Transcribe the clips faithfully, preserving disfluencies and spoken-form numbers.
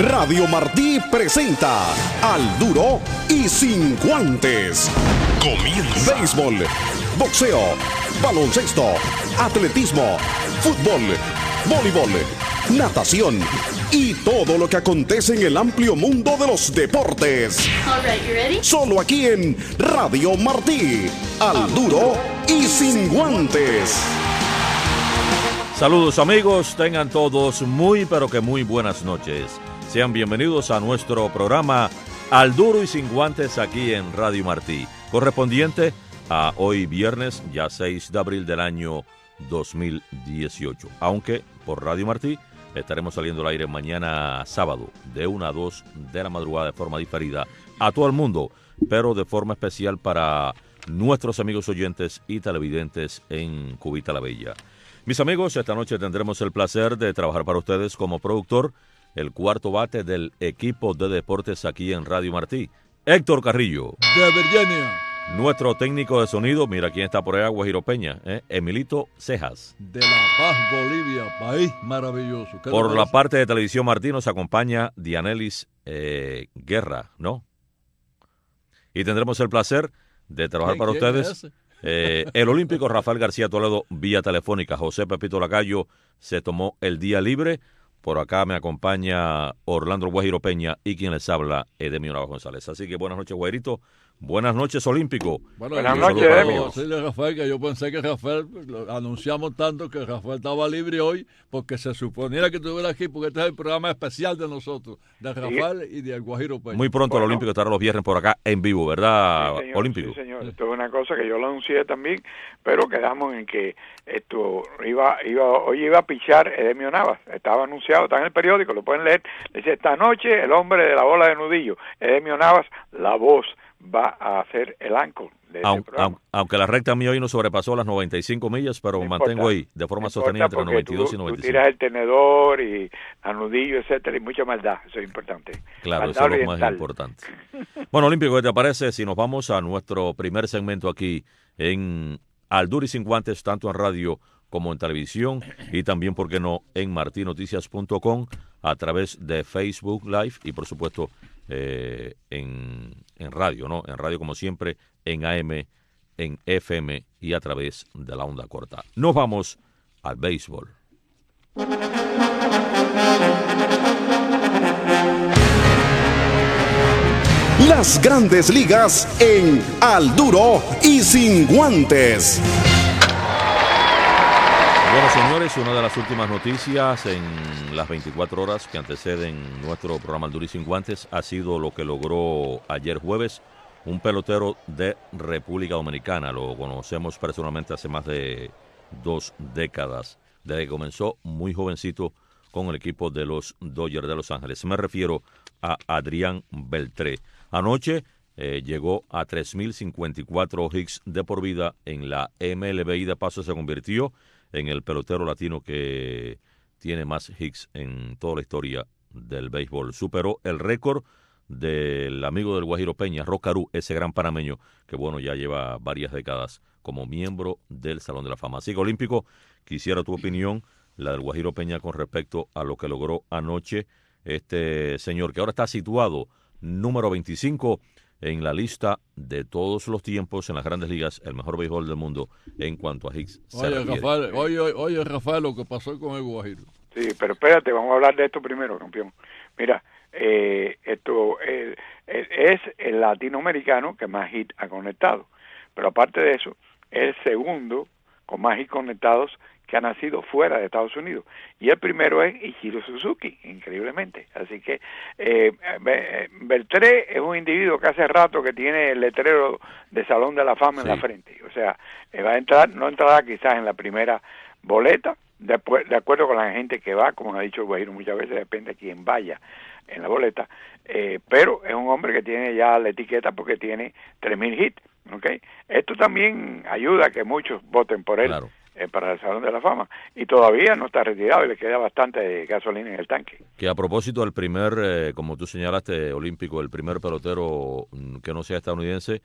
Radio Martí presenta Al Duro y Sin Guantes. Comienza. Béisbol, boxeo, baloncesto, atletismo, fútbol, voleibol, natación y todo lo que acontece en el amplio mundo de los deportes. All right, you ready? Solo aquí en Radio Martí. Al Duro y Sin Guantes. Saludos amigos, tengan todos muy pero que muy buenas noches. Sean bienvenidos a nuestro programa Al Duro y Sin Guantes aquí en Radio Martí, correspondiente a hoy viernes, ya seis de abril del año dos mil dieciocho. Aunque por Radio Martí estaremos saliendo al aire mañana sábado de una a dos de la madrugada de forma diferida a todo el mundo, pero de forma especial para nuestros amigos oyentes y televidentes en Cubita la Bella. Mis amigos, esta noche tendremos el placer de trabajar para ustedes como productor, el cuarto bate del equipo de deportes aquí en Radio Martí, Héctor Carrillo. De Virginia. Nuestro técnico de sonido, mira quién está por allá, Guajiro Peña, ¿eh? Emilito Cejas. De La Paz, Bolivia, país maravilloso. Por la parte de Televisión Martí nos acompaña Dianelis eh, Guerra, ¿no? Y tendremos el placer de trabajar para ustedes. Eh, el olímpico Rafael García Toledo vía telefónica. José Pepito Lacayo se tomó el día libre. Por acá me acompaña Orlando Guajiro Peña y quien les habla, Edemio Navas González. Así que buenas noches, Guairito. Buenas noches, Olímpico. Bueno, buenas noches, Edemio. Decirle a Rafael que yo pensé que Rafael, lo anunciamos tanto que Rafael estaba libre hoy porque se suponía que estuviera aquí porque este es el programa especial de nosotros, de Rafael ¿Sí? y de Guajiro Peña. Muy pronto bueno. El Olímpico estará los viernes por acá en vivo, ¿verdad, sí, señor, Olímpico? Sí, señor. Esto es una cosa que yo lo anuncié también, pero quedamos en que esto iba, iba, hoy iba a pichar Edemio Navas. Estaba anunciado, está en el periódico, lo pueden leer. Dice, esta noche el hombre de la bola de nudillo, Edemio Navas, la voz, va a hacer el anchor de aunque, este programa. Aunque la recta mía hoy no sobrepasó las noventa y cinco millas, pero me mantengo ahí de forma no sostenida entre noventa y dos tú, y noventa y cinco. Tú tiras el tenedor y a nudillo, etcétera, y mucha maldad, eso es importante. Claro, maldad eso es lo más importante. Bueno, Olímpico, ¿qué te parece si nos vamos a nuestro primer segmento aquí en Al Duro y Sin Guantes, tanto en radio como en televisión y también, ¿por qué no?, en marti noticias punto com a través de Facebook Live y, por supuesto, eh, en, en radio, ¿no? En radio, como siempre, en A M, en F M y a través de la onda corta. Nos vamos al béisbol. Las Grandes Ligas en Al Duro y Sin Guantes. Bueno, señores, una de las últimas noticias en las veinticuatro horas que anteceden nuestro programa Al Duro y Sin Guantes ha sido lo que logró ayer jueves un pelotero de República Dominicana. Lo conocemos personalmente hace más de dos décadas, desde que comenzó muy jovencito con el equipo de los Dodgers de Los Ángeles. Me refiero a Adrián Beltré. Anoche eh, llegó a tres mil cincuenta y cuatro hits de por vida en la M L B y de paso se convirtió en el pelotero latino que tiene más hits en toda la historia del béisbol. Superó el récord del amigo del Guajiro Peña, Rocarú, ese gran panameño que, bueno, ya lleva varias décadas como miembro del Salón de la Fama. Así que, Olímpico, quisiera tu opinión, la del Guajiro Peña, con respecto a lo que logró anoche este señor, que ahora está situado número veinticinco en la lista de todos los tiempos en las Grandes Ligas, el mejor béisbol del mundo en cuanto a hits. Oye, Rafael, oye, oye, Rafael, lo que pasó con el Guajiro. Sí, pero espérate, vamos a hablar de esto primero, campeón. Mira, eh, esto eh, es el latinoamericano que más hits ha conectado, pero aparte de eso, es el segundo con más hits conectados que ha nacido fuera de Estados Unidos. Y el primero es Ichiro Suzuki, increíblemente. Así que eh, Beltré es un individuo que hace rato que tiene el letrero de Salón de la Fama sí. en la frente. O sea, va a entrar, no entrará quizás en la primera boleta, después, de acuerdo con la gente que va, como ha dicho el Guajiro muchas veces, depende de quién vaya en la boleta, eh, pero es un hombre que tiene ya la etiqueta porque tiene tres mil hits. ¿Okay? Esto también ayuda a que muchos voten por él. Claro. Eh, para el Salón de la Fama, y todavía no está retirado y le queda bastante gasolina en el tanque. Que a propósito del primer, eh, como tú señalaste, Olímpico, el primer pelotero que no sea estadounidense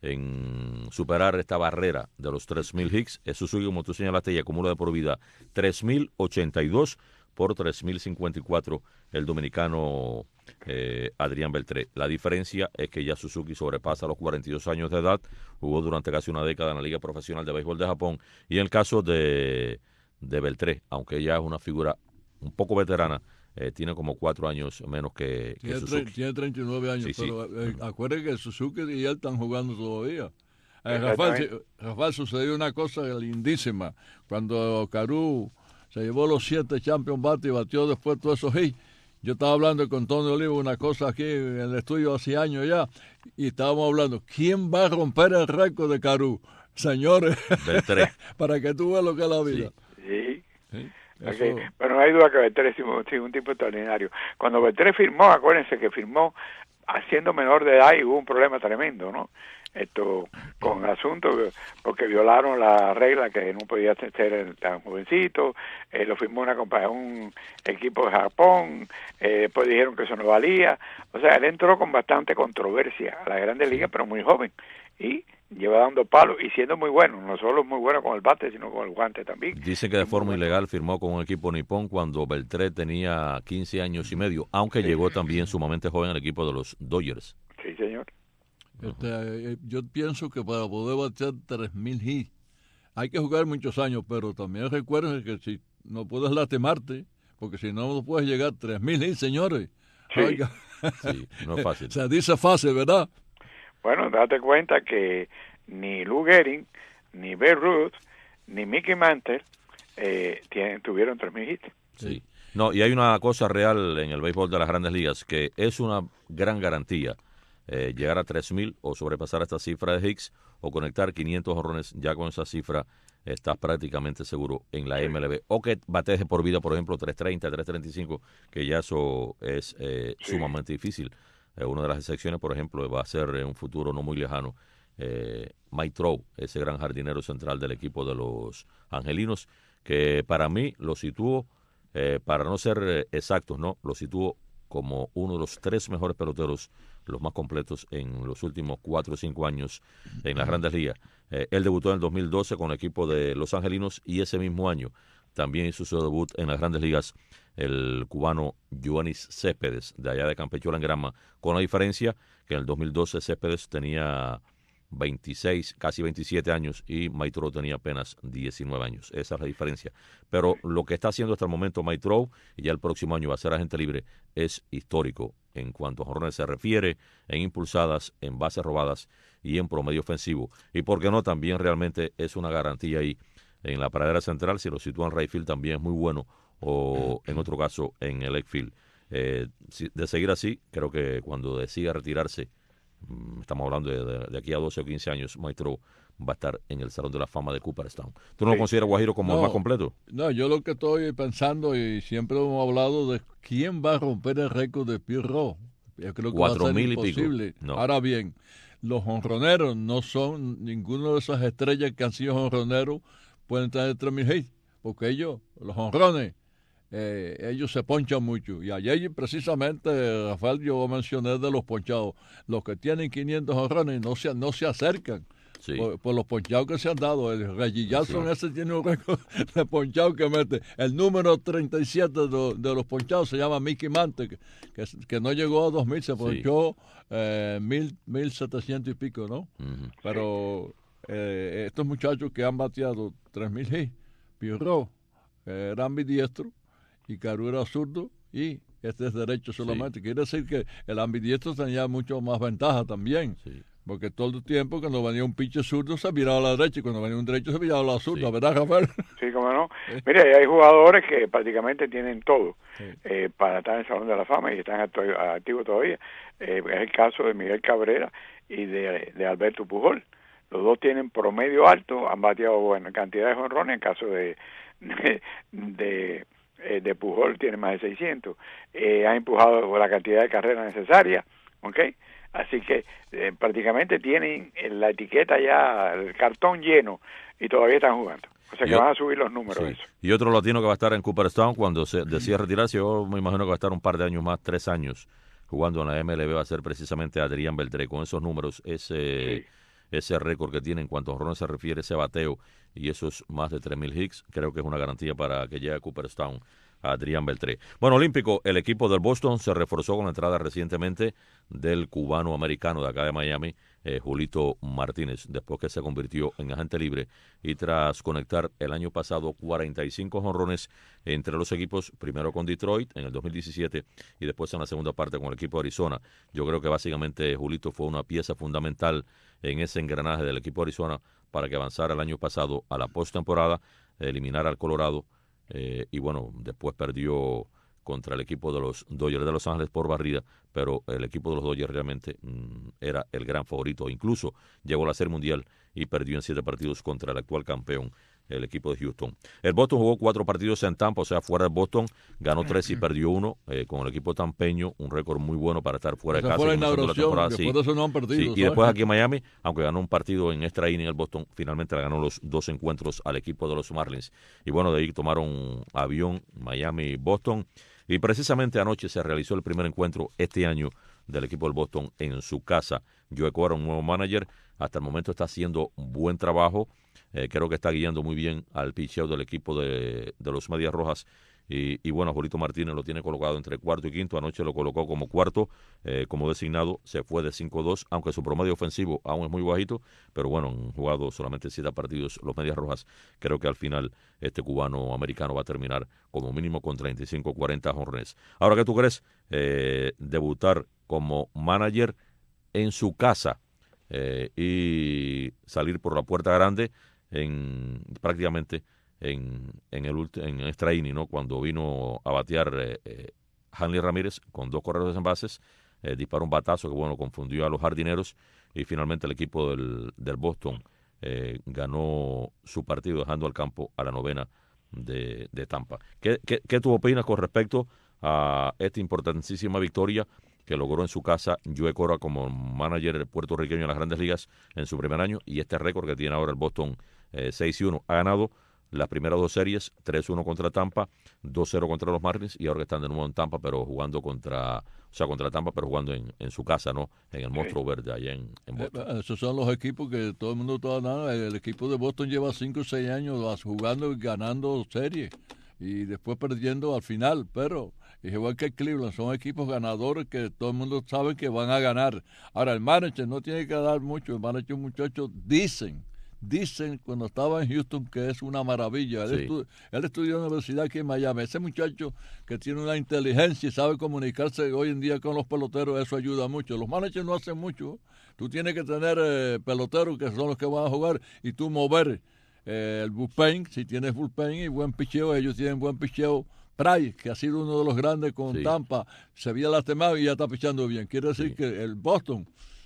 en superar esta barrera de los tres mil hits, es Suzuki, como tú señalaste, y acumula de por vida tres mil ochenta y dos, por tres mil cincuenta y cuatro el dominicano eh, Adrián Beltré. La diferencia es que ya Suzuki sobrepasa los cuarenta y dos años de edad, jugó durante casi una década en la Liga Profesional de Béisbol de Japón, y en el caso de, de Beltré, aunque ya es una figura un poco veterana, eh, tiene como cuatro años menos que, que tiene, Suzuki. Tiene treinta y nueve años, sí, pero sí. Eh, uh-huh. acuérdense que Suzuki y él están jugando todavía. Eh, Rafael, Rafael, sucedió una cosa lindísima. Cuando Caru se llevó los siete Champions Bate y batió después todos esos hits, yo estaba hablando con Tony Olivo una cosa aquí en el estudio hace años ya, y estábamos hablando, ¿quién va a romper el récord de Caru? Señores, Beltré. Para que tú veas lo que es la vida. Sí. ¿Sí? Okay. Eso... Pero no hay duda que Beltré es un, un tipo extraordinario. Cuando Beltré firmó, acuérdense que firmó haciendo menor de edad y hubo un problema tremendo, ¿no? Esto con asuntos porque violaron la regla que no podía ser tan jovencito, eh, lo firmó una compañía, un equipo de Japón, eh, después dijeron que eso no valía, o sea, él entró con bastante controversia a la Grandes Ligas, pero muy joven, y lleva dando palos y siendo muy bueno, no solo muy bueno con el bate, sino con el guante también. Dicen que de forma ilegal firmó con un equipo nipón cuando Beltré tenía quince años y medio, aunque sí. llegó también sumamente joven al equipo de los Dodgers. Sí, señor. Este, yo pienso que para poder batear tres mil hits hay que jugar muchos años, pero también recuerden que si no puedes lastimarte, porque si no, no puedes llegar a tres mil hits, señores. Sí. Oiga. Sí, no es fácil. Se dice fácil, ¿verdad? Bueno, date cuenta que ni Lou Gehrig, ni Babe Ruth, ni Mickey Mantle eh, tienen, tuvieron tres mil hits. Sí. No, y hay una cosa real en el béisbol de las Grandes Ligas que es una gran garantía. Eh, llegar a tres mil o sobrepasar esta cifra de Hicks o conectar quinientos jonrones, ya con esa cifra estás prácticamente seguro en la M L B. O que bateje por vida, por ejemplo, tres treinta, tres treinta y cinco, que ya eso es eh, sí. sumamente difícil. Eh, una de las excepciones, por ejemplo, va a ser en un futuro no muy lejano eh, Mike Trout, ese gran jardinero central del equipo de los Angelinos, que para mí lo sitúo, eh, para no ser exactos, no, lo sitúo como uno de los tres mejores peloteros, los más completos en los últimos cuatro o cinco años en las Grandes Ligas. Eh, él debutó en el dos mil doce con el equipo de Los Angelinos y ese mismo año también hizo su debut en las Grandes Ligas el cubano Yoenis Céspedes, de allá de Campechola en Granma, con la diferencia que en el dos mil doce Céspedes tenía veintiséis, casi veintisiete años y Mike Trout tenía apenas diecinueve años. Esa es la diferencia. Pero lo que está haciendo hasta el momento Mike Trout, y ya el próximo año va a ser agente libre, es histórico en cuanto a jonrones se refiere, en impulsadas, en bases robadas y en promedio ofensivo. Y por qué no, también realmente es una garantía ahí en la pradera central, si lo sitúan right field también es muy bueno, o en otro caso en el left field. Eh, si, de seguir así, creo que cuando decida retirarse, estamos hablando de, de, de aquí a doce o quince años, Mike Trout va a estar en el Salón de la Fama de Cooperstown. ¿Tú no sí. lo consideras, Guajiro, como no, el más completo? No, yo lo que estoy pensando, y siempre hemos hablado de quién va a romper el récord de Pete Rose. Yo creo que Cuatro va a ser mil imposible. Y pico. No. Ahora bien, los jonroneros no son, ninguno de esas estrellas que han sido jonroneros pueden tener tres mil hits, porque ellos, los jonrones, Eh, ellos se ponchan mucho. Y ayer precisamente, Rafael, yo mencioné de los ponchados. Los que tienen quinientos jonrones no se, no se acercan sí. por, por los ponchados que se han dado. El Reggie Jackson sí. ese tiene un récord de ponchados que mete. El número treinta y siete de, de los ponchados se llama Mickey Mantle, que, que, que no llegó a dos mil, se ponchó sí. eh, mil setecientos y pico, ¿no? Uh-huh. Pero eh, estos muchachos que han bateado tres mil hits, Pirro eh, era ambidiestro, y Caru era zurdo y este es derecho solamente. Sí. Quiere decir que el ambidiestro tenía mucho más ventaja también. Sí. Porque todo el tiempo cuando venía un pitcher zurdo se viraba a la derecha y cuando venía un derecho se viraba a la zurda, sí. ¿verdad, Rafael? Sí, cómo no. ¿Eh? Mira, hay jugadores que prácticamente tienen todo sí. eh, para estar en el Salón de la Fama y están activos todavía. Eh, es el caso de Miguel Cabrera y de, de Alberto Pujol. Los dos tienen promedio alto, han bateado buena cantidad de jonrones. En caso de... de, de Eh, de Pujol tiene más de seiscientos, eh, ha empujado la cantidad de carreras necesarias, ¿ok? Así que eh, prácticamente tienen la etiqueta ya, el cartón lleno y todavía están jugando. O sea que yo, van a subir los números. Sí. Eso. Y otro latino que va a estar en Cooperstown cuando se decida retirarse, yo me imagino que va a estar un par de años más, tres años jugando en la M L B, va a ser precisamente Adrián Beltré. Con esos números, ese... Sí. ese récord que tiene en cuanto a jonrones se refiere, ese bateo y esos más de tres mil hits, creo que es una garantía para que llegue a Cooperstown Adrián Beltré. Bueno, olímpico, el equipo del Boston se reforzó con la entrada recientemente del cubano-americano de acá de Miami, eh, Julito Martínez, después que se convirtió en agente libre y tras conectar el año pasado cuarenta y cinco jonrones entre los equipos, primero con Detroit en el dos mil diecisiete y después en la segunda parte con el equipo de Arizona. Yo creo que básicamente Julito fue una pieza fundamental en ese engranaje del equipo de Arizona para que avanzara el año pasado a la postemporada, eliminara al Colorado. Eh, y bueno, después perdió contra el equipo de los Dodgers de Los Ángeles por barrida, pero el equipo de los Dodgers realmente mmm, era el gran favorito. Incluso llegó a la Serie Mundial y perdió en siete partidos contra el actual campeón, el equipo de Houston. El Boston jugó cuatro partidos en Tampa, o sea, fuera de Boston, ganó tres y perdió uno, eh, con el equipo tampeño, un récord muy bueno para estar fuera de casa. Fue la inauguración, la después sí, de eso no han perdido. Sí, y después aquí en Miami, aunque ganó un partido en extra inning el Boston, finalmente le ganó los dos encuentros al equipo de los Marlins. Y bueno, de ahí tomaron avión Miami-Boston. Y precisamente anoche se realizó el primer encuentro este año del equipo del Boston en su casa. Joe Cora, un nuevo manager, hasta el momento está haciendo un buen trabajo. Eh, creo que está guiando muy bien al picheo del equipo de, de los Medias Rojas. Y, y bueno, Julito Martínez lo tiene colocado entre cuarto y quinto. Anoche lo colocó como cuarto, eh, como designado. Se fue de cinco dos, aunque su promedio ofensivo aún es muy bajito. Pero bueno, han jugado solamente siete partidos los Medias Rojas. Creo que al final este cubano-americano va a terminar como mínimo con treinta y cinco cuarenta jonrones. Ahora, ¿qué tú crees? Eh, debutar como manager en su casa eh, y salir por la puerta grande en prácticamente en, en el en extra inning, ¿no? Cuando vino a batear eh, eh, Hanley Ramírez con dos corredores en bases, eh, disparó un batazo que bueno confundió a los jardineros y finalmente el equipo del, del Boston eh, ganó su partido dejando al campo a la novena de, de Tampa. ¿Qué, qué, ¿Qué tú opinas con respecto a esta importantísima victoria que logró en su casa Joe Cora como manager puertorriqueño en las Grandes Ligas en su primer año y este récord que tiene ahora el Boston eh, seis y uno? Ha ganado las primeras dos series, tres uno contra Tampa, dos cero contra los Marlins y ahora que están de nuevo en Tampa, pero jugando contra, o sea, contra Tampa, pero jugando en, en su casa, ¿no? En el Monstruo sí. Verde, allá en, en Boston. Eh, esos son los equipos que todo el mundo está ganando. El equipo de Boston lleva cinco o seis años jugando y ganando series y después perdiendo al final, pero es igual que Cleveland, son equipos ganadores que todo el mundo sabe que van a ganar. Ahora, el manager no tiene que dar mucho, el manager, muchachos, dicen Dicen cuando estaba en Houston que es una maravilla. Él, sí. estu él estudió en la universidad aquí en Miami. Ese muchacho que tiene una inteligencia y sabe comunicarse hoy en día con los peloteros, eso ayuda mucho. Los managers no hacen mucho. Tú tienes que tener eh, peloteros que son los que van a jugar y tú mover eh, el bullpen. Si tienes bullpen y buen picheo, ellos tienen buen picheo. Price, que ha sido uno de los grandes con sí. Tampa, se había lastimado y ya está pichando bien. Quiere decir sí. que el Boston...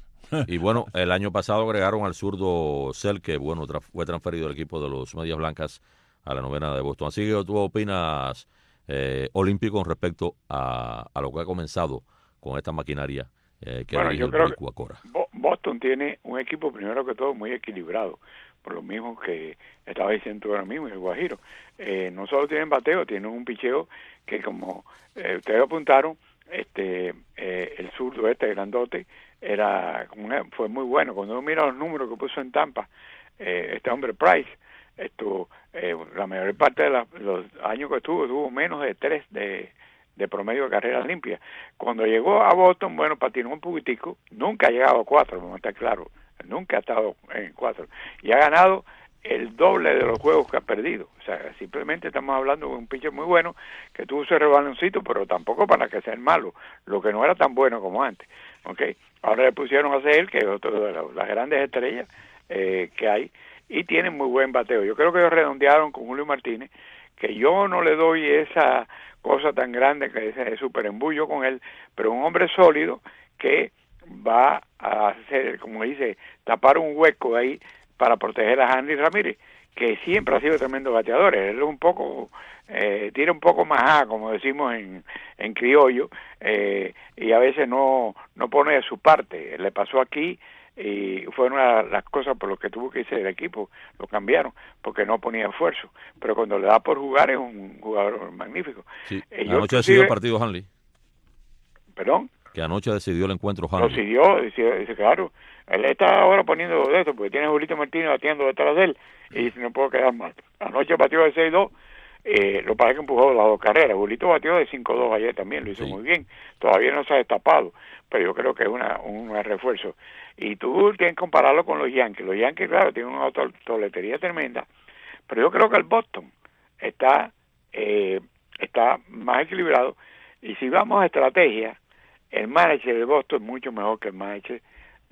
Y bueno, el año pasado agregaron al zurdo Cell, que bueno, tra fue transferido del equipo de los Medias Blancas a la novena de Boston. Así que tú opinas, eh, olímpico, con respecto a, a lo que ha comenzado con esta maquinaria eh, que bueno, dirige yo el creo Cora. Boston tiene un equipo, primero que todo, muy equilibrado, por lo mismo que estaba diciendo ahora mismo, el Guajiro. Eh, no solo tienen bateo, tienen un picheo que, como eh, ustedes apuntaron, este eh, el zurdo este grandote era fue muy bueno. Cuando uno mira los números que puso en Tampa eh, este hombre Price, esto eh, la mayor parte de la, los años que estuvo tuvo menos de tres de, de promedio de carreras limpias. Cuando llegó a Boston, bueno, patinó un poquitico, nunca ha llegado a cuatro, como está claro, nunca ha estado en cuatro y ha ganado el doble de los juegos que ha perdido. O sea, simplemente estamos hablando de un pitcher muy bueno que tuvo ese rebaloncito, pero tampoco para que sea malo, lo que no era tan bueno como antes. Okay. Ahora le pusieron a Sale, que es otro de las grandes estrellas eh, que hay, y tienen muy buen bateo. Yo creo que ellos redondearon con Julio Martínez, que yo no le doy esa cosa tan grande que ese súper embullo con él, pero un hombre sólido que va a hacer, como dice, tapar un hueco ahí para proteger a Hanley Ramírez, que siempre ha sido tremendo bateador. Él es un poco, eh, tira un poco más, como decimos en, en criollo, eh, y a veces no, no pone de su parte. Le pasó aquí y fue una de las cosas por las que tuvo que irse del equipo, lo cambiaron, porque no ponía esfuerzo. Pero cuando le da por jugar es un jugador magnífico. Sí. Eh, anoche decidió el partido Hanley. ¿Perdón? Que anoche decidió el encuentro Hanley. Lo decidió, dice, dice claro. Él está ahora poniendo de esto, porque tiene a Julito Martínez batiendo detrás de él, y no puedo quedar mal. Anoche batió de seis dos, Eh, lo que pasa es que empujó las dos carreras. Julito batió de cinco dos ayer también, lo hizo sí. muy bien. Todavía no se ha destapado, pero yo creo que es una, un refuerzo. Y tú tienes que compararlo con los Yankees. Los Yankees, claro, tienen una toletería tremenda, pero yo creo que el Boston está, eh, está más equilibrado. Y si vamos a estrategia, el manager de Boston es mucho mejor que el manager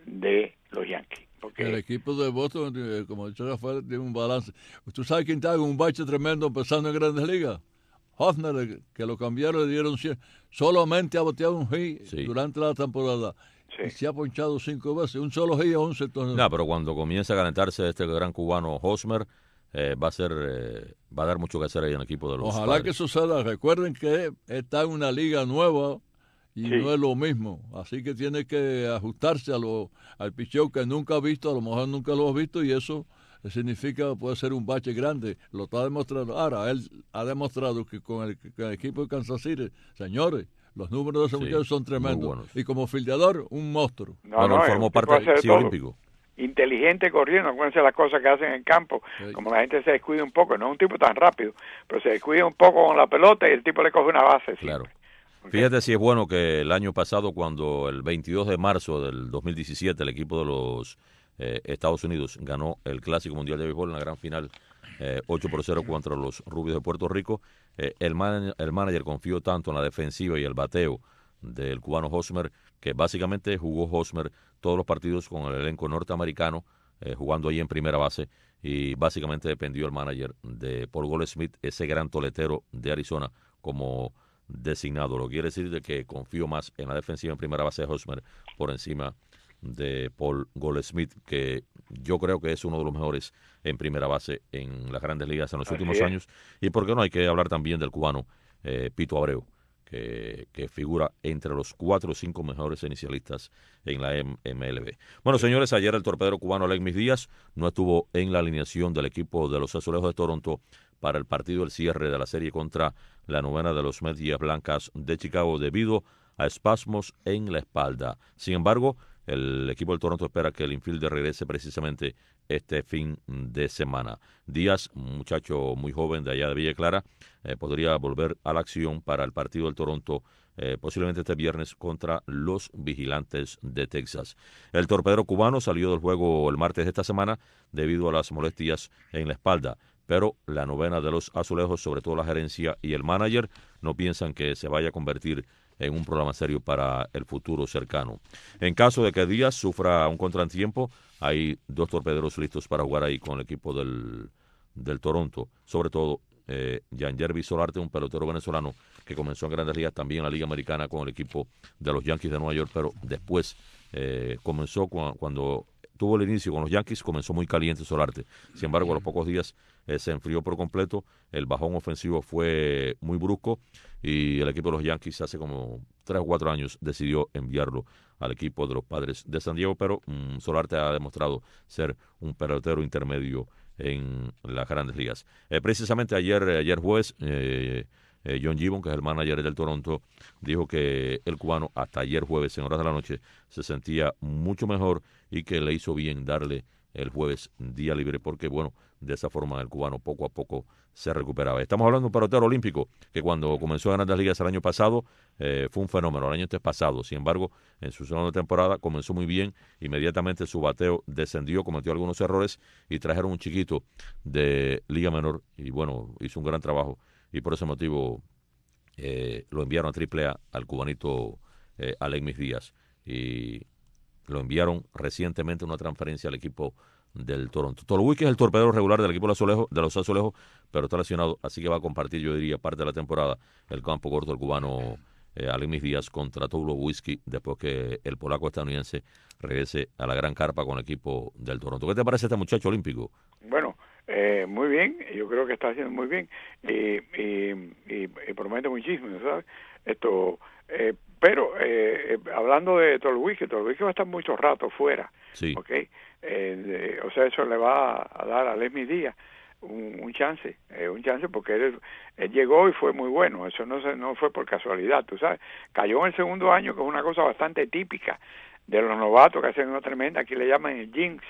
de los Yankees. Porque el equipo de Boston, como ha dicho Rafael, tiene un balance. ¿Tú sabes quién está en un bache tremendo empezando en Grandes Ligas? Hofner, que lo cambiaron, le dieron cien. Solamente ha bateado un hit sí. durante la temporada. Sí. Y se ha ponchado cinco veces. Un solo hit a once. Entonces... No, pero cuando comienza a calentarse este gran cubano Hosmer, eh, va a ser eh, va a dar mucho que hacer ahí en el equipo de los Ojalá padres. que suceda. Recuerden que está en una liga nueva y sí. no es lo mismo. Así que tiene que ajustarse a lo, al picheo que nunca ha visto. A lo mejor nunca lo ha visto y eso significa puede ser un bache grande. Lo está demostrando. Ahora, él ha demostrado que con el, con el equipo de Kansas City, señores, los números de ese sí, muchacho son tremendos. Y como fildeador, un monstruo. No, bueno, no, formó parte del sí, olímpico. Inteligente corriendo, acuérdense las cosas que hacen en el campo, sí. como la gente se descuida un poco, no es un tipo tan rápido, pero se descuida un poco con la pelota y el tipo le coge una base. Claro. Siempre. Fíjate si es bueno que el año pasado, cuando el veintidós de marzo del dos mil diecisiete el equipo de los eh, Estados Unidos ganó el Clásico Mundial de Béisbol en la gran final eh, ocho por cero contra los Rubios de Puerto Rico, eh, el, man, el manager confió tanto en la defensiva y el bateo del cubano Hosmer, que básicamente jugó Hosmer todos los partidos con el elenco norteamericano, eh, jugando ahí en primera base, y básicamente dependió el manager de Paul Goldschmidt, ese gran toletero de Arizona, como designado. Lo que quiere decir de que confío más en la defensiva en primera base de Hosmer por encima de Paul Goldschmidt, que yo creo que es uno de los mejores en primera base en las Grandes Ligas en los Así últimos es. años. Y por qué no, hay que hablar también del cubano eh, Pito Abreu, que, que figura entre los cuatro o cinco mejores inicialistas en la M L B. Bueno, señores, ayer el torpedero cubano Aledmys Díaz no estuvo en la alineación del equipo de los Azulejos de Toronto para el partido del cierre de la serie contra la novena de los Medias Blancas de Chicago debido a espasmos en la espalda. Sin embargo, el equipo del Toronto espera que el infielder regrese precisamente este fin de semana. Díaz, un muchacho muy joven de allá de Villa Clara, eh, podría volver a la acción para el partido del Toronto eh, posiblemente este viernes contra los Vigilantes de Texas. El torpedero cubano salió del juego el martes de esta semana debido a las molestias en la espalda, pero la novena de los Azulejos, sobre todo la gerencia y el manager, no piensan que se vaya a convertir en un problema serio para el futuro cercano. En caso de que Díaz sufra un contratiempo, hay dos torpederos listos para jugar ahí con el equipo del, del Toronto, sobre todo eh, Yangervis Solarte, un pelotero venezolano que comenzó en Grandes Ligas también en la Liga Americana con el equipo de los Yankees de Nueva York, pero después eh, comenzó cu- cuando tuvo el inicio con los Yankees, comenzó muy caliente Solarte. Sin embargo, a los pocos días eh, se enfrió por completo, el bajón ofensivo fue muy brusco y el equipo de los Yankees hace como tres o cuatro años decidió enviarlo al equipo de los Padres de San Diego, pero mmm, Solarte ha demostrado ser un pelotero intermedio en las Grandes Ligas. Eh, precisamente ayer, ayer jueves, eh, eh, John Gibbon, que es el manager del Toronto, dijo que el cubano hasta ayer jueves en horas de la noche se sentía mucho mejor y que le hizo bien darle el jueves día libre porque, bueno, de esa forma el cubano poco a poco se recuperaba. Estamos hablando de un pelotero olímpico que cuando comenzó a ganar las ligas el año pasado eh, fue un fenómeno, el año antes pasado. Sin embargo, en su segunda temporada comenzó muy bien, inmediatamente su bateo descendió, cometió algunos errores y trajeron un chiquito de Liga Menor y, bueno, hizo un gran trabajo y por ese motivo eh, lo enviaron a triple A al cubanito eh, Aledmys Díaz y lo enviaron recientemente una transferencia al equipo del Toronto. Tulowitzki es el torpedero regular del equipo de los Azulejos, de los Azulejos, pero está lesionado, así que va a compartir, yo diría, parte de la temporada el campo corto del cubano eh, Aledmys Díaz contra Tulowitzki después que el polaco estadounidense regrese a la gran carpa con el equipo del Toronto. ¿Qué te parece este muchacho olímpico? Bueno, eh, muy bien, yo creo que está haciendo muy bien y, y, y, y promete muchísimo, ¿sabes? Esto, eh, pero eh, eh, hablando de Tulowitzki, Tulowitzki va a estar mucho rato fuera, sí. ¿ok? Eh, eh, o sea, eso le va a dar a Aledmys Díaz un, un chance, eh, un chance porque él, él llegó y fue muy bueno, eso no se, no fue por casualidad, tú sabes, cayó en el segundo año, que es una cosa bastante típica de los novatos que hacen una tremenda, aquí le llaman el jinx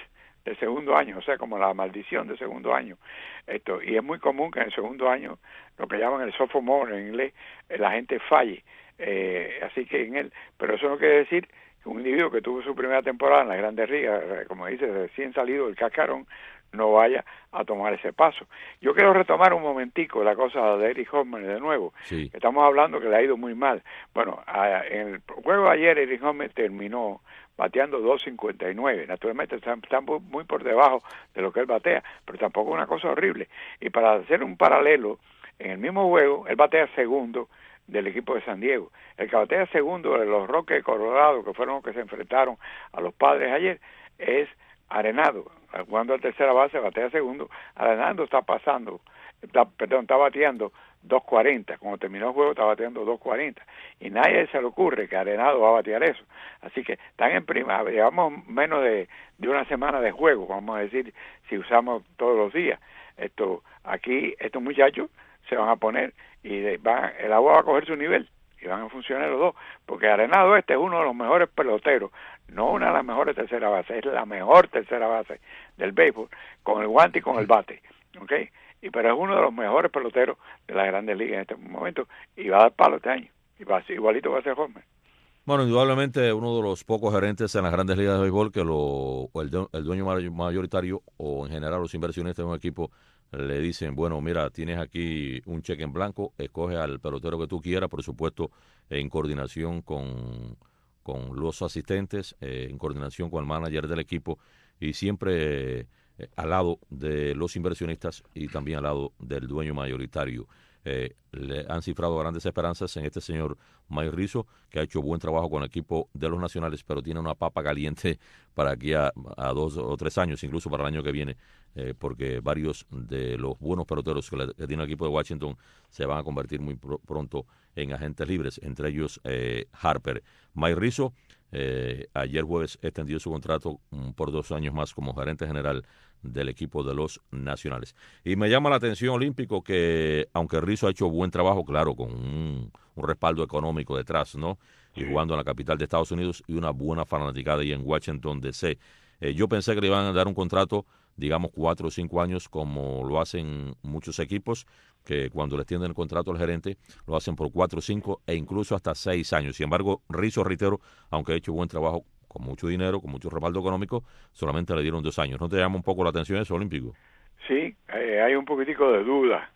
del segundo año, o sea, como la maldición del segundo año. Esto, y es muy común que en el segundo año, lo que llaman el sophomore en inglés, la gente falle. Eh, así que en él, pero eso no quiere decir que un individuo que tuvo su primera temporada en las Grandes Ligas, como dice, recién salido del cascarón, no vaya a tomar ese paso. Yo quiero retomar un momentico la cosa de Eric Hosmer de nuevo. Sí. Estamos hablando que le ha ido muy mal. Bueno, a, en el juego de ayer Eric Hosmer terminó bateando dos cincuenta y nueve. Naturalmente están, están muy por debajo de lo que él batea, pero tampoco es una cosa horrible. Y para hacer un paralelo, en el mismo juego, él batea segundo del equipo de San Diego. El que batea segundo de los Rockies de Colorado, que fueron los que se enfrentaron a los Padres ayer, es Arenado. Jugando a tercera base, batea segundo. Arenado está pasando, está, perdón, está bateando dos cuarenta. Cuando terminó el juego está bateando dos cuarenta. Y nadie se le ocurre que Arenado va a batear eso. Así que están en prima, llevamos menos de, de una semana de juego, vamos a decir, si usamos todos los días. Esto, aquí estos muchachos se van a poner y de, van, el agua va a coger su nivel y van a funcionar los dos, porque Arenado este es uno de los mejores peloteros, no una de las mejores tercera bases, es la mejor tercera base del béisbol, con el guante y con el bate, ¿ok? Y pero es uno de los mejores peloteros de las Grandes Ligas en este momento y va a dar palo este año, y va a ser, igualito va a ser Hosmer. Bueno, indudablemente uno de los pocos gerentes en las Grandes Ligas de béisbol que lo, o el, el dueño mayoritario o en general los inversionistas de un equipo le dicen, bueno, mira, tienes aquí un cheque en blanco, escoge al pelotero que tú quieras, por supuesto, en coordinación con, con los asistentes, eh, en coordinación con el manager del equipo y siempre eh, al lado de los inversionistas y también al lado del dueño mayoritario. Eh, le han cifrado grandes esperanzas en este señor Mike Rizzo, que ha hecho buen trabajo con el equipo de los Nacionales, pero tiene una papa caliente para aquí a, a dos o tres años, incluso para el año que viene, eh, porque varios de los buenos peloteros que, le, que tiene el equipo de Washington se van a convertir muy pr- pronto en agentes libres, entre ellos eh, Harper. Mike Rizzo eh, ayer jueves extendió su contrato um, por dos años más como gerente general del equipo de los Nacionales. Y me llama la atención, Olímpico, que aunque Rizzo ha hecho buen trabajo, claro, con un, un respaldo económico detrás, ¿no? Y jugando en la capital de Estados Unidos y una buena fanaticada ahí en Washington, D C. Eh, yo pensé que le iban a dar un contrato, digamos, cuatro o cinco años, como lo hacen muchos equipos, que cuando le extienden el contrato al gerente, lo hacen por cuatro, cinco e incluso hasta seis años. Sin embargo, Rizzo, reitero, aunque ha hecho buen trabajo, con mucho dinero, con mucho respaldo económico, solamente le dieron dos años. ¿No te llama un poco la atención eso, Olímpico? Sí, eh, hay un poquitico de duda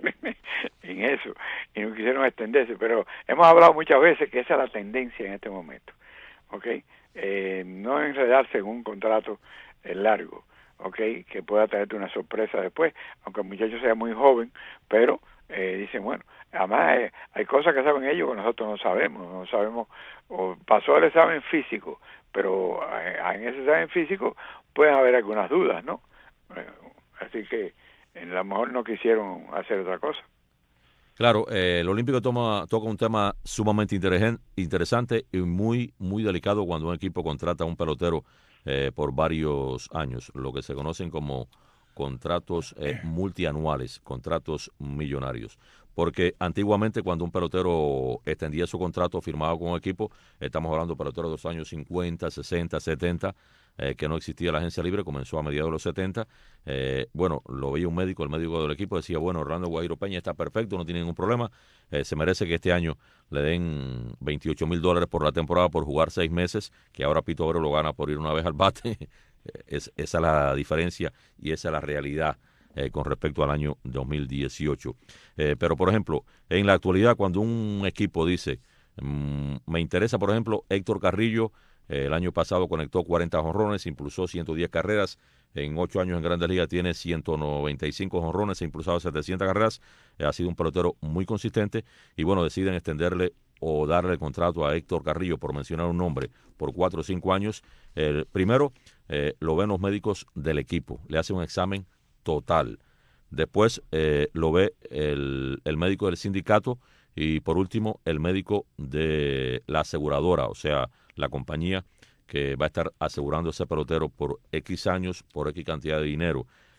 en eso, y no quisieron extenderse, pero hemos hablado muchas veces que esa es la tendencia en este momento, ¿ok? Eh, no enredarse en un contrato eh, largo, ¿ok? Que pueda traerte una sorpresa después, aunque el muchacho sea muy joven, pero eh, dicen, bueno, además eh, hay cosas que saben ellos que nosotros no sabemos, no sabemos, o pasó el examen físico, pero eh, en ese examen físico pueden haber algunas dudas, ¿no? Eh, así que a lo mejor no quisieron hacer otra cosa. Claro, eh, el Olímpico toma, toca un tema sumamente interesante y muy, muy delicado cuando un equipo contrata a un pelotero eh, por varios años, lo que se conocen como contratos eh, multianuales, contratos millonarios. Porque antiguamente cuando un pelotero extendía su contrato firmado con un equipo, estamos hablando de peloteros de los años cincuenta, sesenta, setenta, eh, que no existía la agencia libre, comenzó a mediados de los setenta. Eh, bueno, lo veía un médico, el médico del equipo decía, bueno, Orlando Guajiro Peña está perfecto, no tiene ningún problema, eh, se merece que este año le den veintiocho mil dólares por la temporada por jugar seis meses, que ahora Pito Oro lo gana por ir una vez al bate. es, esa es la diferencia y esa es la realidad. Eh, con respecto al año dos mil dieciocho. Eh, pero, por ejemplo, en la actualidad, cuando un equipo dice, mmm, me interesa, por ejemplo, Héctor Carrillo, eh, el año pasado conectó cuarenta jonrones, impulsó ciento diez carreras, en ocho años en Grandes Ligas tiene ciento noventa y cinco jonrones, ha impulsado setecientas carreras, eh, ha sido un pelotero muy consistente, y bueno, deciden extenderle o darle el contrato a Héctor Carrillo, por mencionar un nombre, por cuatro o cinco años. Eh, primero, eh, lo ven los médicos del equipo, le hacen un examen total. Después eh, lo ve el, el médico del sindicato y por último el médico de la aseguradora, o sea, la compañía que va a estar asegurando ese pelotero por X años, por X cantidad de dinero.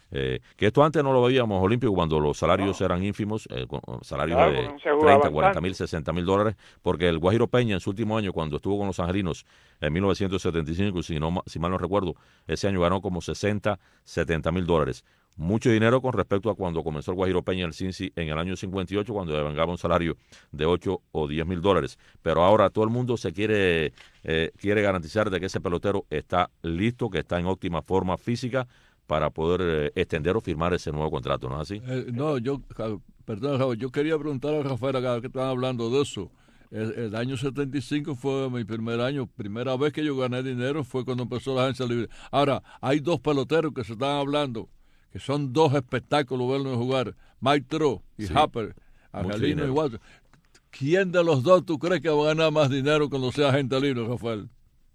Eh, que esto antes no lo veíamos olímpico cuando los salarios no. eran ínfimos, eh, con salarios claro, de no treinta, cuarenta mil, sesenta mil dólares, porque el Guajiro Peña en su último año, cuando estuvo con los angelinos en mil novecientos setenta y cinco, si, no, si mal no recuerdo, ese año ganó como sesenta, setenta mil dólares. Mucho dinero con respecto a cuando comenzó el Guajiro Peña el Cincy en el año cincuenta y ocho, cuando devengaba un salario de ocho o diez mil dólares. Pero ahora todo el mundo se quiere, eh, quiere garantizar de que ese pelotero está listo, que está en óptima forma física, para poder eh, extender o firmar ese nuevo contrato, ¿no es así? Eh, no, yo, perdón, Raúl, yo quería preguntar a Rafael, acá que estaban hablando de eso. El, el año setenta y cinco fue mi primer año, primera vez que yo gané dinero fue cuando empezó la agencia libre. Ahora, hay dos peloteros que se están hablando, que son dos espectáculos verlos jugar, Mike Trout y sí, Harper, Angelino y Watson. ¿Quién de los dos tú crees que va a ganar más dinero cuando sea agente libre, Rafael?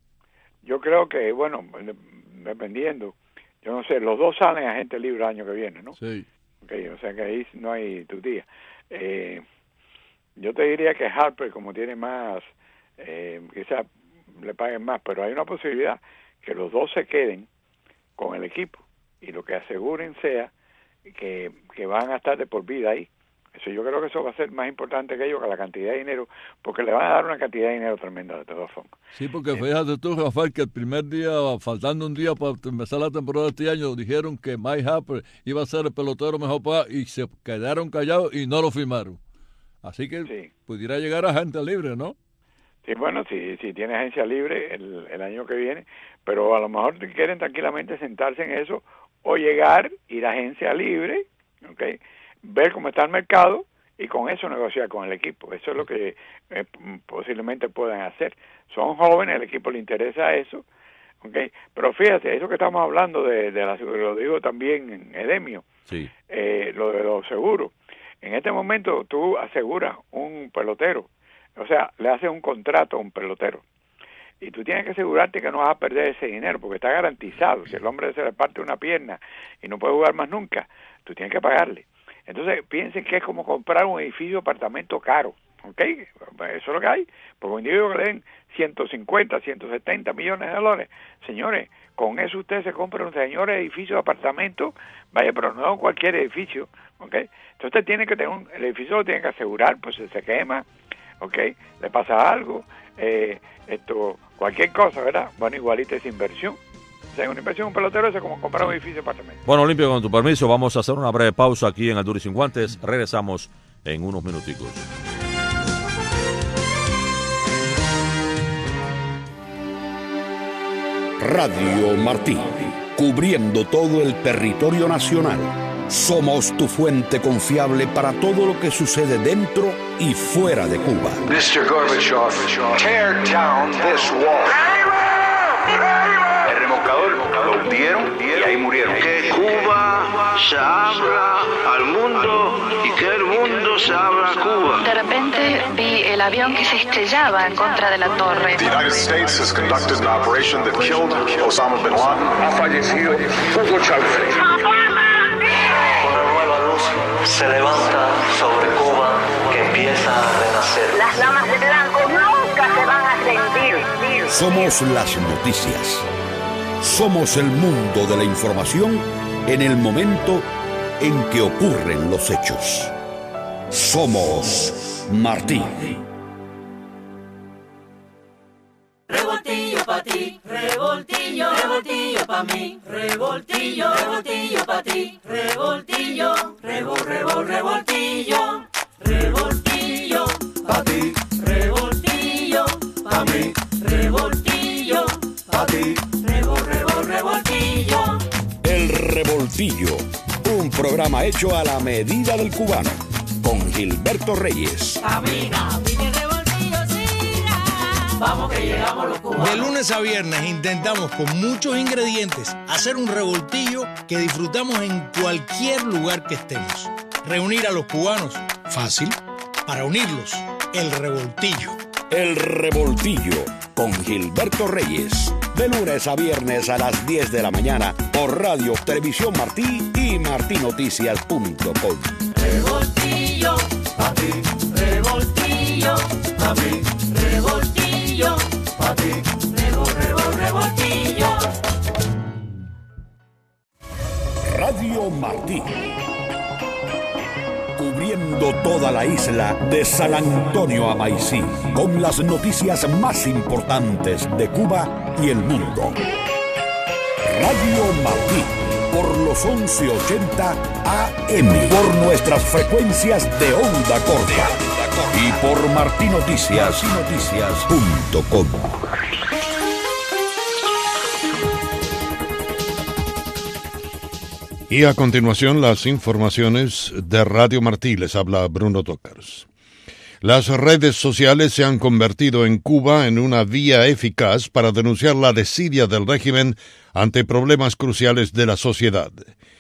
Yo creo que, bueno, dependiendo. Yo no sé, los dos salen a gente libre el año que viene, ¿no? Sí. Okay, o sea que ahí no hay tutía. Eh, yo te diría que Harper, como tiene más, eh, quizás le paguen más, pero hay una posibilidad que los dos se queden con el equipo y lo que aseguren sea que, que van a estar de por vida ahí. Eso yo creo que eso va a ser más importante que ellos, que la cantidad de dinero, porque le van a dar una cantidad de dinero tremenda de todas formas. Sí, porque fíjate tú, Rafael, que el primer día, faltando un día para empezar la temporada de este año, dijeron que Mike Harper iba a ser el pelotero mejor pagado y se quedaron callados y no lo firmaron. Así que sí, pudiera llegar a agente libre, ¿no? Sí, bueno, si, si tiene agencia libre el, el año que viene, pero a lo mejor quieren tranquilamente sentarse en eso o llegar, ir a agencia libre, ¿ok?, ver cómo está el mercado y con eso negociar con el equipo. Eso es lo que eh, posiblemente puedan hacer. Son jóvenes, el equipo le interesa eso, ¿okay? Pero fíjate, eso que estamos hablando de, de la seguridad, lo digo también en Edemio, sí. eh, lo de los seguros. En este momento tú aseguras un pelotero, o sea, le haces un contrato a un pelotero y tú tienes que asegurarte que no vas a perder ese dinero porque está garantizado. Si el hombre se le parte una pierna y no puede jugar más nunca, tú tienes que pagarle. Entonces, piensen que es como comprar un edificio de apartamento caro, ¿ok? Eso es lo que hay, porque un individuo que le den ciento cincuenta, ciento setenta millones de dólares, señores, con eso usted se compra un señor edificio de apartamento, vaya, pero no cualquier edificio, ¿ok? Entonces usted tiene que tener un, el edificio lo tiene que asegurar, pues se, se quema, ¿ok? Le pasa algo, eh, esto, cualquier cosa, ¿verdad? Bueno, igualita es inversión. O sea, una inversión en un pelotero es como comprar un edificio de apartamento. Bueno, Olimpio, con tu permiso, vamos a hacer una breve pausa aquí en el Duro y Sin Guantes. Regresamos en unos minuticos. Radio Martí, cubriendo todo el territorio nacional. Somos tu fuente confiable para todo lo que sucede dentro y fuera de Cuba. mister Gorbachev, tear down this wall. El remolcador lo hundieron y ahí murieron. Que Cuba se abra al mundo y que el mundo se abra a Cuba. De repente vi el avión que se estrellaba en contra de la torre. The United States has conducted an operation that killed Osama bin Laden. Ha fallecido Hugo Chávez. Una nueva luz se levanta sobre Cuba que empieza a renacer. Las damas de blanco nunca se van a rendir. Somos las noticias. Somos el mundo de la información en el momento en que ocurren los hechos. Somos Martí. Revoltillo pa' ti, revoltillo, revoltillo pa' mí, revoltillo, revoltillo pa' ti, revoltillo, revol, revol, revoltillo, revoltillo pa' ti, revoltillo pa' mí, revoltillo pa' ti, revol, revol, revoltillo. El Revoltillo, un programa hecho a la medida del cubano, con Gilberto Reyes. Camina, vine revoltillo, siga. Vamos que llegamos los cubanos. De lunes a viernes intentamos con muchos ingredientes hacer un revoltillo que disfrutamos en cualquier lugar que estemos. Reunir a los cubanos, fácil. Para unirlos, el revoltillo. El Revoltillo, con Gilberto Reyes. De lunes a viernes a las diez de la mañana por Radio Televisión Martí y martí noticias punto com. Revoltillo, pa' ti, revoltillo, pa' mí, revoltillo, pa' ti, revol, revol, revoltillo. Radio toda la isla de San Antonio a Maicí, con las noticias más importantes de Cuba y el mundo. Radio Martí, por los once ochenta A M, por nuestras frecuencias de onda corta y por martinoticias punto com. Y a continuación las informaciones de Radio Martí. Les habla Bruno Tócars. Las redes sociales se han convertido en Cuba en una vía eficaz para denunciar la desidia del régimen ante problemas cruciales de la sociedad.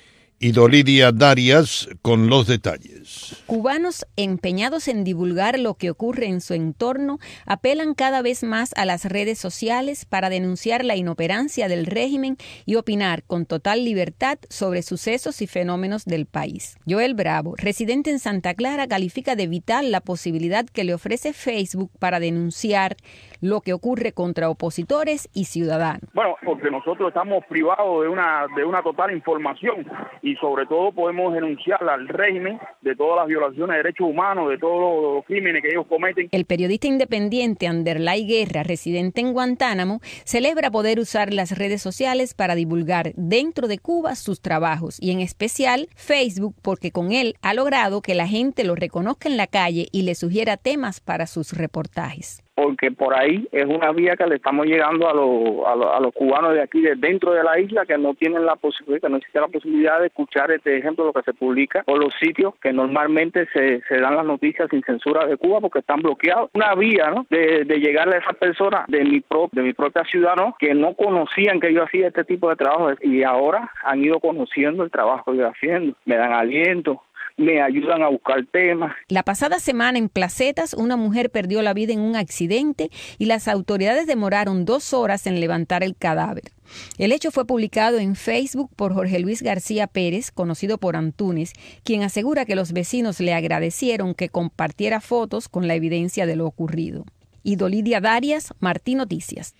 Idolidia Darias con los detalles. Cubanos empeñados en divulgar lo que ocurre en su entorno apelan cada vez más a las redes sociales para denunciar la inoperancia del régimen y opinar con total libertad sobre sucesos y fenómenos del país. Joel Bravo, residente en Santa Clara, califica de vital la posibilidad que le ofrece Facebook para denunciar lo que ocurre contra opositores y ciudadanos. Bueno, porque nosotros estamos privados de una de una total información y sobre todo podemos denunciar al régimen de todas las violaciones de derechos humanos, de todos los crímenes que ellos cometen. El periodista independiente Anderlay Guerra, residente en Guantánamo, celebra poder usar las redes sociales para divulgar dentro de Cuba sus trabajos y en especial Facebook, porque con él ha logrado que la gente lo reconozca en la calle y le sugiera temas para sus reportajes. Porque por ahí es una vía que le estamos llegando a los, a los, a los cubanos de aquí, de dentro de la isla, que no tienen la posibilidad, que no existe la posibilidad de escuchar este ejemplo, lo que se publica por los sitios que normalmente se, se dan las noticias sin censura de Cuba porque están bloqueados. Una vía, ¿no?, de, de llegarle a esas personas de mi, pro, de mi propia ciudad, ¿no?, que no conocían que yo hacía este tipo de trabajo y ahora han ido conociendo el trabajo que yo haciendo, me dan aliento, me ayudan a buscar temas. La pasada semana en Placetas, una mujer perdió la vida en un accidente y las autoridades demoraron dos horas en levantar el cadáver. El hecho fue publicado en Facebook por Jorge Luis García Pérez, conocido por Antunes, quien asegura que los vecinos le agradecieron que compartiera fotos con la evidencia de lo ocurrido. Idolidia Darias, Martí Noticias.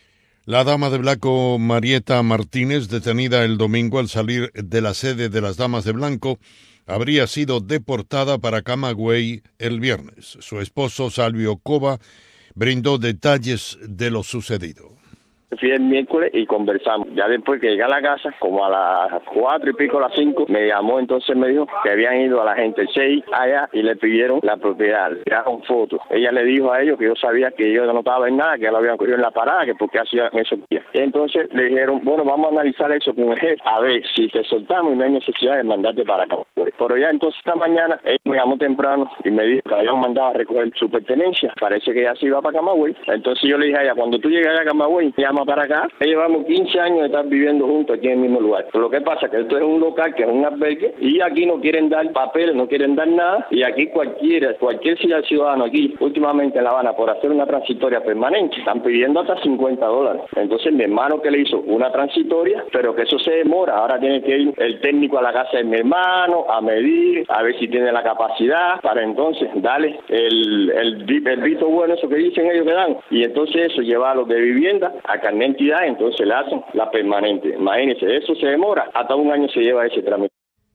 La dama de blanco Marieta Martínez, detenida el domingo al salir de la sede de las Damas de Blanco, habría sido deportada para Camagüey el viernes. Su esposo, Salvio Cova, brindó detalles de lo sucedido. Fui el miércoles y conversamos. Ya después que llegué a la casa, como a las cuatro y pico, a las cinco, me llamó, entonces me dijo que habían ido a la gente seis allá y le pidieron la propiedad, le tiraron fotos. Ella le dijo a ellos que yo sabía que ellos no estaban en nada, que ya lo habían cogido en la parada, que porque hacían eso. Entonces le dijeron, bueno, vamos a analizar eso con el jefe, a ver si te soltamos y no hay necesidad de mandarte para acá. Pero ya entonces esta mañana, él me llamó temprano y me dijo que habían mandado a recoger su pertenencia. Parece que ya se iba para Camagüey. Entonces yo le dije a ella, cuando tú llegues a Camagüey, llama para acá. Llevamos quince años de estar viviendo juntos aquí en el mismo lugar. Pero lo que pasa es que esto es un local que es un albergue y aquí no quieren dar papeles, no quieren dar nada y aquí cualquiera, cualquier ciudadano aquí, últimamente en La Habana, por hacer una transitoria permanente, están pidiendo hasta cincuenta dólares. Entonces mi hermano que le hizo una transitoria, pero que eso se demora, ahora tiene que ir el técnico a la casa de mi hermano a medir, a ver si tiene la capacidad para entonces darle el, el, el visto bueno, eso que dicen ellos que dan, y entonces eso llevarlo de vivienda a carnet de entidad, entonces le hacen la permanente. Imagínense, eso se demora, hasta un año se lleva ese trámite.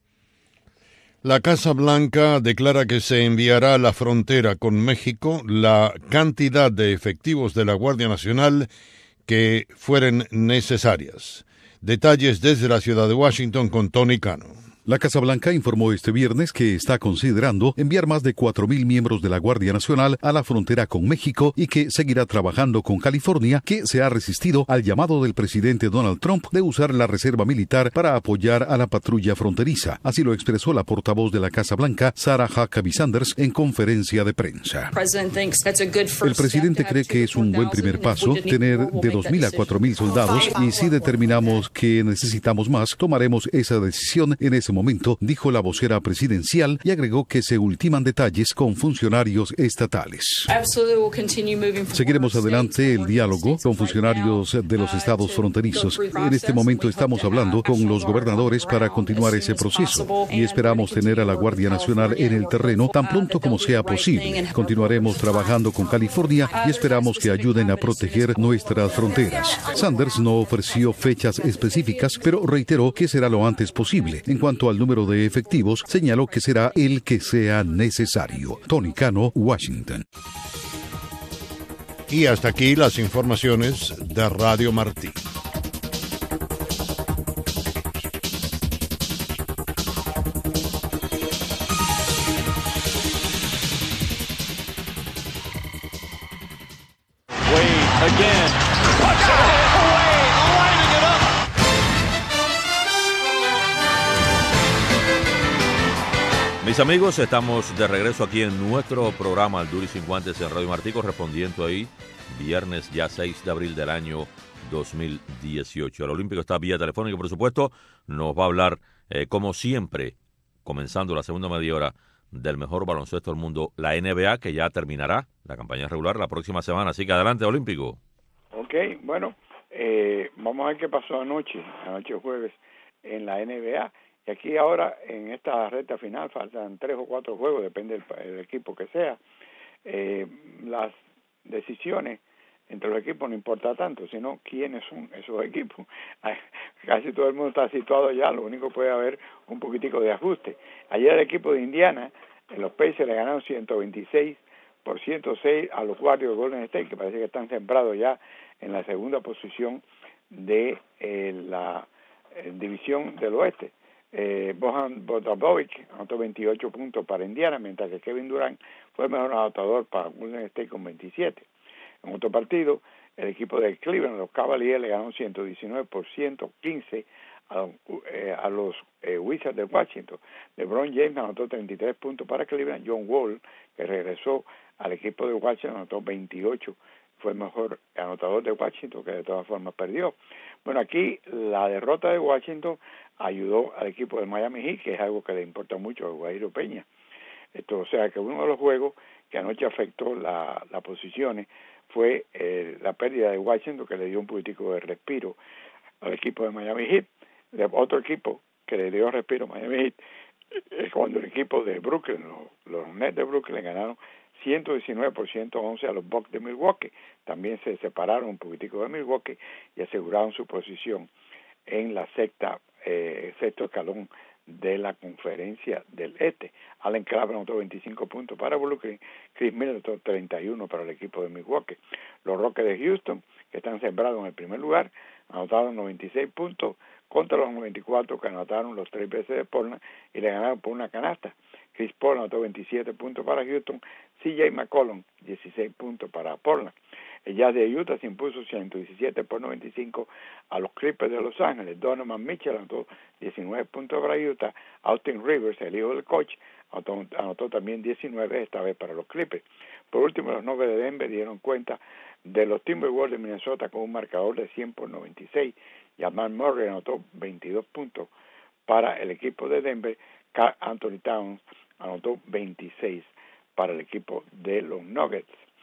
La Casa Blanca declara que se enviará a la frontera con México la cantidad de efectivos de la Guardia Nacional que fueren necesarias. Detalles desde la ciudad de Washington con Tony Cano. La Casa Blanca informó este viernes que está considerando enviar más de cuatro mil miembros de la Guardia Nacional a la frontera con México y que seguirá trabajando con California, que se ha resistido al llamado del presidente Donald Trump de usar la reserva militar para apoyar a la patrulla fronteriza. Así lo expresó la portavoz de la Casa Blanca, Sarah Huckabee Sanders, en conferencia de prensa. El presidente cree que es un buen primer paso tener de dos mil a cuatro mil soldados y si determinamos que necesitamos más, tomaremos esa decisión en ese momento. momento, dijo la vocera presidencial y agregó que se ultiman detalles con funcionarios estatales. Seguiremos adelante el diálogo con funcionarios de los estados fronterizos. En este momento estamos hablando con los gobernadores para continuar ese proceso y esperamos tener a la Guardia Nacional en el terreno tan pronto como sea posible. Continuaremos trabajando con California y esperamos que ayuden a proteger nuestras fronteras. Sanders no ofreció fechas específicas, pero reiteró que será lo antes posible. En cuanto cuanto al número de efectivos, señaló que será el que sea necesario. Tony Cano, Washington. Y hasta aquí las informaciones de Radio Martí. Again. Lining it up. Mis amigos, estamos de regreso aquí en nuestro programa Al Duro y Sin Guantes en Radio Martí, correspondiendo ahí viernes ya seis de abril del año dos mil dieciocho. El Olímpico está vía telefónica, por supuesto, nos va a hablar eh, como siempre, comenzando la segunda media hora del mejor baloncesto del mundo, la N B A, que ya terminará la campaña regular la próxima semana. Así que adelante, Olímpico. Ok, bueno, eh, vamos a ver qué pasó anoche, anoche jueves, en la N B A. Y aquí ahora, en esta recta final, faltan tres o cuatro juegos, depende del, del equipo que sea. Eh, las decisiones entre los equipos no importa tanto, sino quiénes son esos equipos. Casi todo el mundo está situado ya, lo único que puede haber un poquitico de ajuste. Ayer el equipo de Indiana, en los Pacers le ganaron ciento veintiséis por ciento seis a los Warriors de Golden State, que parece que están sembrados ya en la segunda posición de eh, la eh, división del oeste. Eh, Bojan Bogdanovic anotó veintiocho puntos para Indiana, mientras que Kevin Durant fue el mejor anotador para Golden State con veintisiete. En otro partido, el equipo de Cleveland, los Cavaliers, le ganaron ciento diecinueve por ciento quince a, eh, a los eh, Wizards de Washington. LeBron James anotó treinta y tres puntos para Cleveland. John Wall, que regresó al equipo de Washington, anotó veintiocho. Fue el mejor anotador de Washington, que de todas formas perdió. Bueno, aquí la derrota de Washington ayudó al equipo de Miami Heat, que es algo que le importa mucho a Guairo Peña. Esto, o sea, que uno de los juegos que anoche afectó la, las posiciones fue eh, la pérdida de Washington, que le dio un poquitico de respiro al equipo de Miami Heat. De otro equipo que le dio respiro a Miami Heat es cuando el equipo de Brooklyn, los, los Nets de Brooklyn, ganaron ciento diecinueve por ciento once a los Bucks de Milwaukee. También se separaron un poquitico de Milwaukee y aseguraron su posición en la sexta, eh, sexto escalón de la conferencia del este. Allen Crabbe anotó veinticinco puntos para Brooklyn, Chris Miller anotó treinta y uno para el equipo de Milwaukee. Los Rockets de Houston, que están sembrados en el primer lugar, anotaron noventa y seis puntos contra los noventa y cuatro que anotaron los tres veces de Portland y le ganaron por una canasta. Chris Paul anotó veintisiete puntos para Houston, C J McCollum dieciséis puntos para Portland. El Jazz de Utah se impuso ciento diecisiete por noventa y cinco a los Clippers de Los Ángeles. Donovan Mitchell anotó diecinueve puntos para Utah. Austin Rivers, el hijo del coach, anotó, anotó también diecinueve, esta vez para los Clippers. Por último, los Nuggets de Denver dieron cuenta de los Timberwolves de Minnesota con un marcador de cien por noventa y seis. Jamal Murray anotó veintidós puntos para el equipo de Denver. Karl Anthony Towns anotó veintiséis para el equipo de los Nuggets.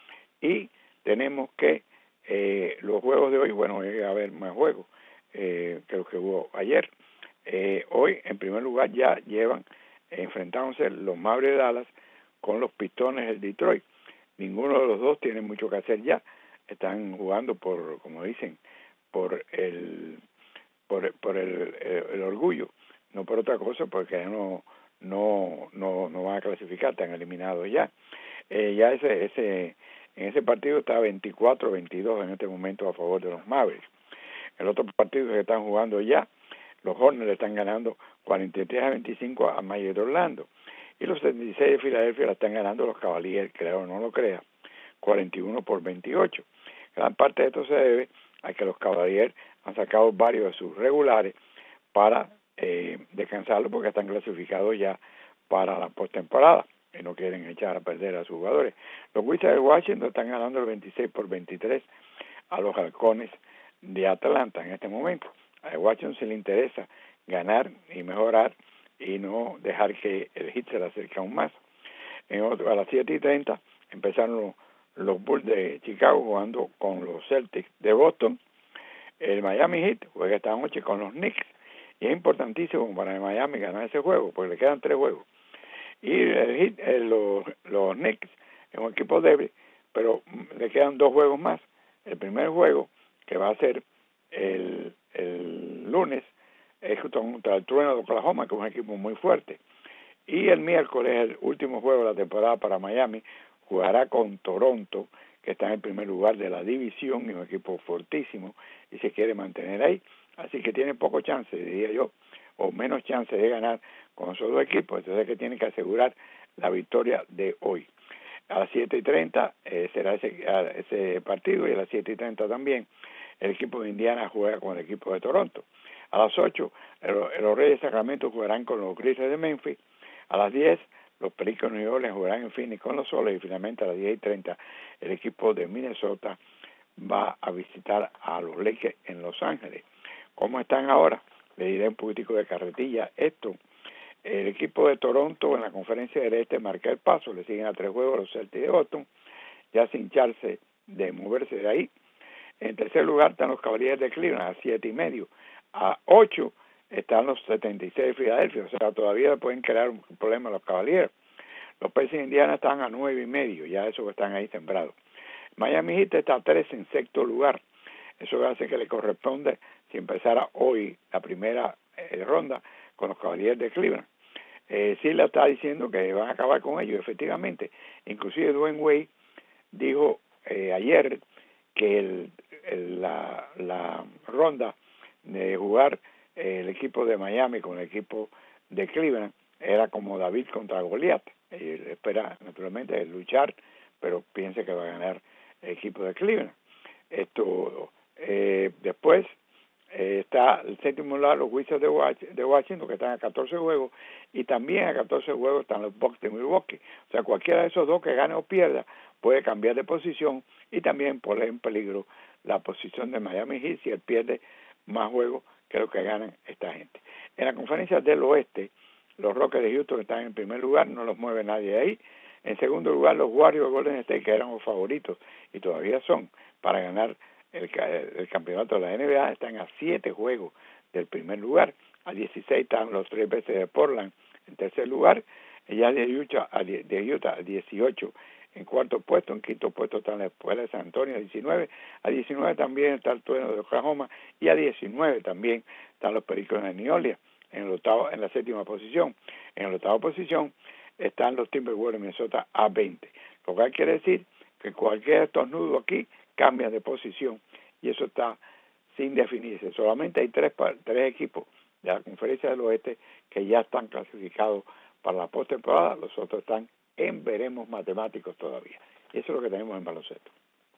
Y tenemos que eh, los juegos de hoy, bueno, hoy va a haber más juegos eh, que los que hubo ayer. Eh, hoy, en primer lugar, ya llevan eh, enfrentándose los Mavericks de Dallas con los Pistones del Detroit. Ninguno de los dos tiene mucho que hacer ya. Están jugando por, como dicen, por el por, por el, el, el orgullo, no por otra cosa, porque no no no no van a clasificar, están eliminados ya. Eh, ya ese ese en ese partido está veinticuatro veintidós en este momento a favor de los Mavericks. El otro partido que están jugando ya, los Hornets le están ganando cuarenta y tres a veinticinco a Magic de Orlando. Y los setenta y seis de Filadelfia la están ganando los Cavaliers, creo o no lo crea, cuarenta y uno por veintiocho. Gran parte de esto se debe a que los Cavaliers han sacado varios de sus regulares para eh, descansarlos porque están clasificados ya para la postemporada y no quieren echar a perder a sus jugadores. Los Wizards de Washington están ganando el veintiséis por veintitrés a los Halcones de Atlanta en este momento. A Washington se le interesa ganar y mejorar y no dejar que el Heat se le acerque aún más. En otro, a las siete y treinta empezaron los, los Bulls de Chicago jugando con los Celtics de Boston. El Miami Heat juega esta noche con los Knicks y es importantísimo para el Miami ganar ese juego porque le quedan tres juegos. Y el Heat, eh, los, los Knicks es un equipo débil, pero le quedan dos juegos más. El primer juego, que va a ser el, el lunes, es contra el Trueno de Oklahoma, que es un equipo muy fuerte. Y el miércoles, el último juego de la temporada para Miami, jugará con Toronto, que está en el primer lugar de la división, y un equipo fortísimo, y se quiere mantener ahí. Así que tiene poco chance, diría yo, o menos chance de ganar con esos dos equipos. Entonces es que tienen que asegurar la victoria de hoy. A las siete y treinta eh, será ese, ese partido, y a las siete y treinta también el equipo de Indiana juega con el equipo de Toronto. A las ocho, el, los Reyes de Sacramento jugarán con los Grizzlies de Memphis. A las diez, los Pericos de New Orleans jugarán en Phoenix con los Soles, y finalmente a las diez y treinta el equipo de Minnesota va a visitar a los Lakers en Los Ángeles. ¿Cómo están ahora? Le diré un poquitico de carretilla esto. El equipo de Toronto en la conferencia del Este marca el paso, le siguen a tres juegos los Celtics de Boston, ya sin chance de moverse de ahí. En tercer lugar están los Cavaliers de Cleveland a siete y medio. A ocho están los setenta y seis de Filadelfia, o sea, todavía pueden crear un problema los Cavaliers. Los Pacers de Indiana están a nueve y medio, ya esos están ahí sembrados. Miami Heat está a tres en sexto lugar. Eso hace que le corresponde, si empezara hoy la primera eh, ronda, con los Cavaliers de Cleveland. Eh, sí le está diciendo que van a acabar con ellos, efectivamente. Inclusive Dwayne Wade dijo eh, ayer que el, el, la, la ronda de jugar eh, el equipo de Miami con el equipo de Cleveland era como David contra Goliat. Él espera naturalmente luchar, pero piensa que va a ganar el equipo de Cleveland. Esto eh, después eh, está el séptimo lugar los Wizards de, Watch, de Washington, que están a catorce juegos, y también a catorce juegos están los Bucks de Milwaukee. O sea, cualquiera de esos dos que gane o pierda puede cambiar de posición y también poner en peligro la posición de Miami Heat si él pierde más juegos que lo que ganan esta gente. En la conferencia del oeste, los Rockets de Houston están en primer lugar, no los mueve nadie ahí. En segundo lugar, los Warriors de Golden State, que eran los favoritos y todavía son para ganar el, el campeonato de la N B A, están a siete juegos del primer lugar. A dieciséis están los tres veces de Portland en tercer lugar. Y ya de Utah, a de Utah a dieciocho en cuarto puesto. En quinto puesto están la Escuela de San Antonio a diecinueve. A diecinueve también está el Trueno de Oklahoma, y a diecinueve también están los Pericos de New Orleans en el octavo, en la séptima posición. En la octava posición están los Timberwolves de Minnesota a veinte. Lo cual quiere decir que cualquier estornudo aquí cambia de posición, y eso está sin definirse. Solamente hay tres, tres equipos de la Conferencia del Oeste que ya están clasificados para la postemporada. Los otros están en veremos matemáticos todavía. Y eso es lo que tenemos en baloncesto.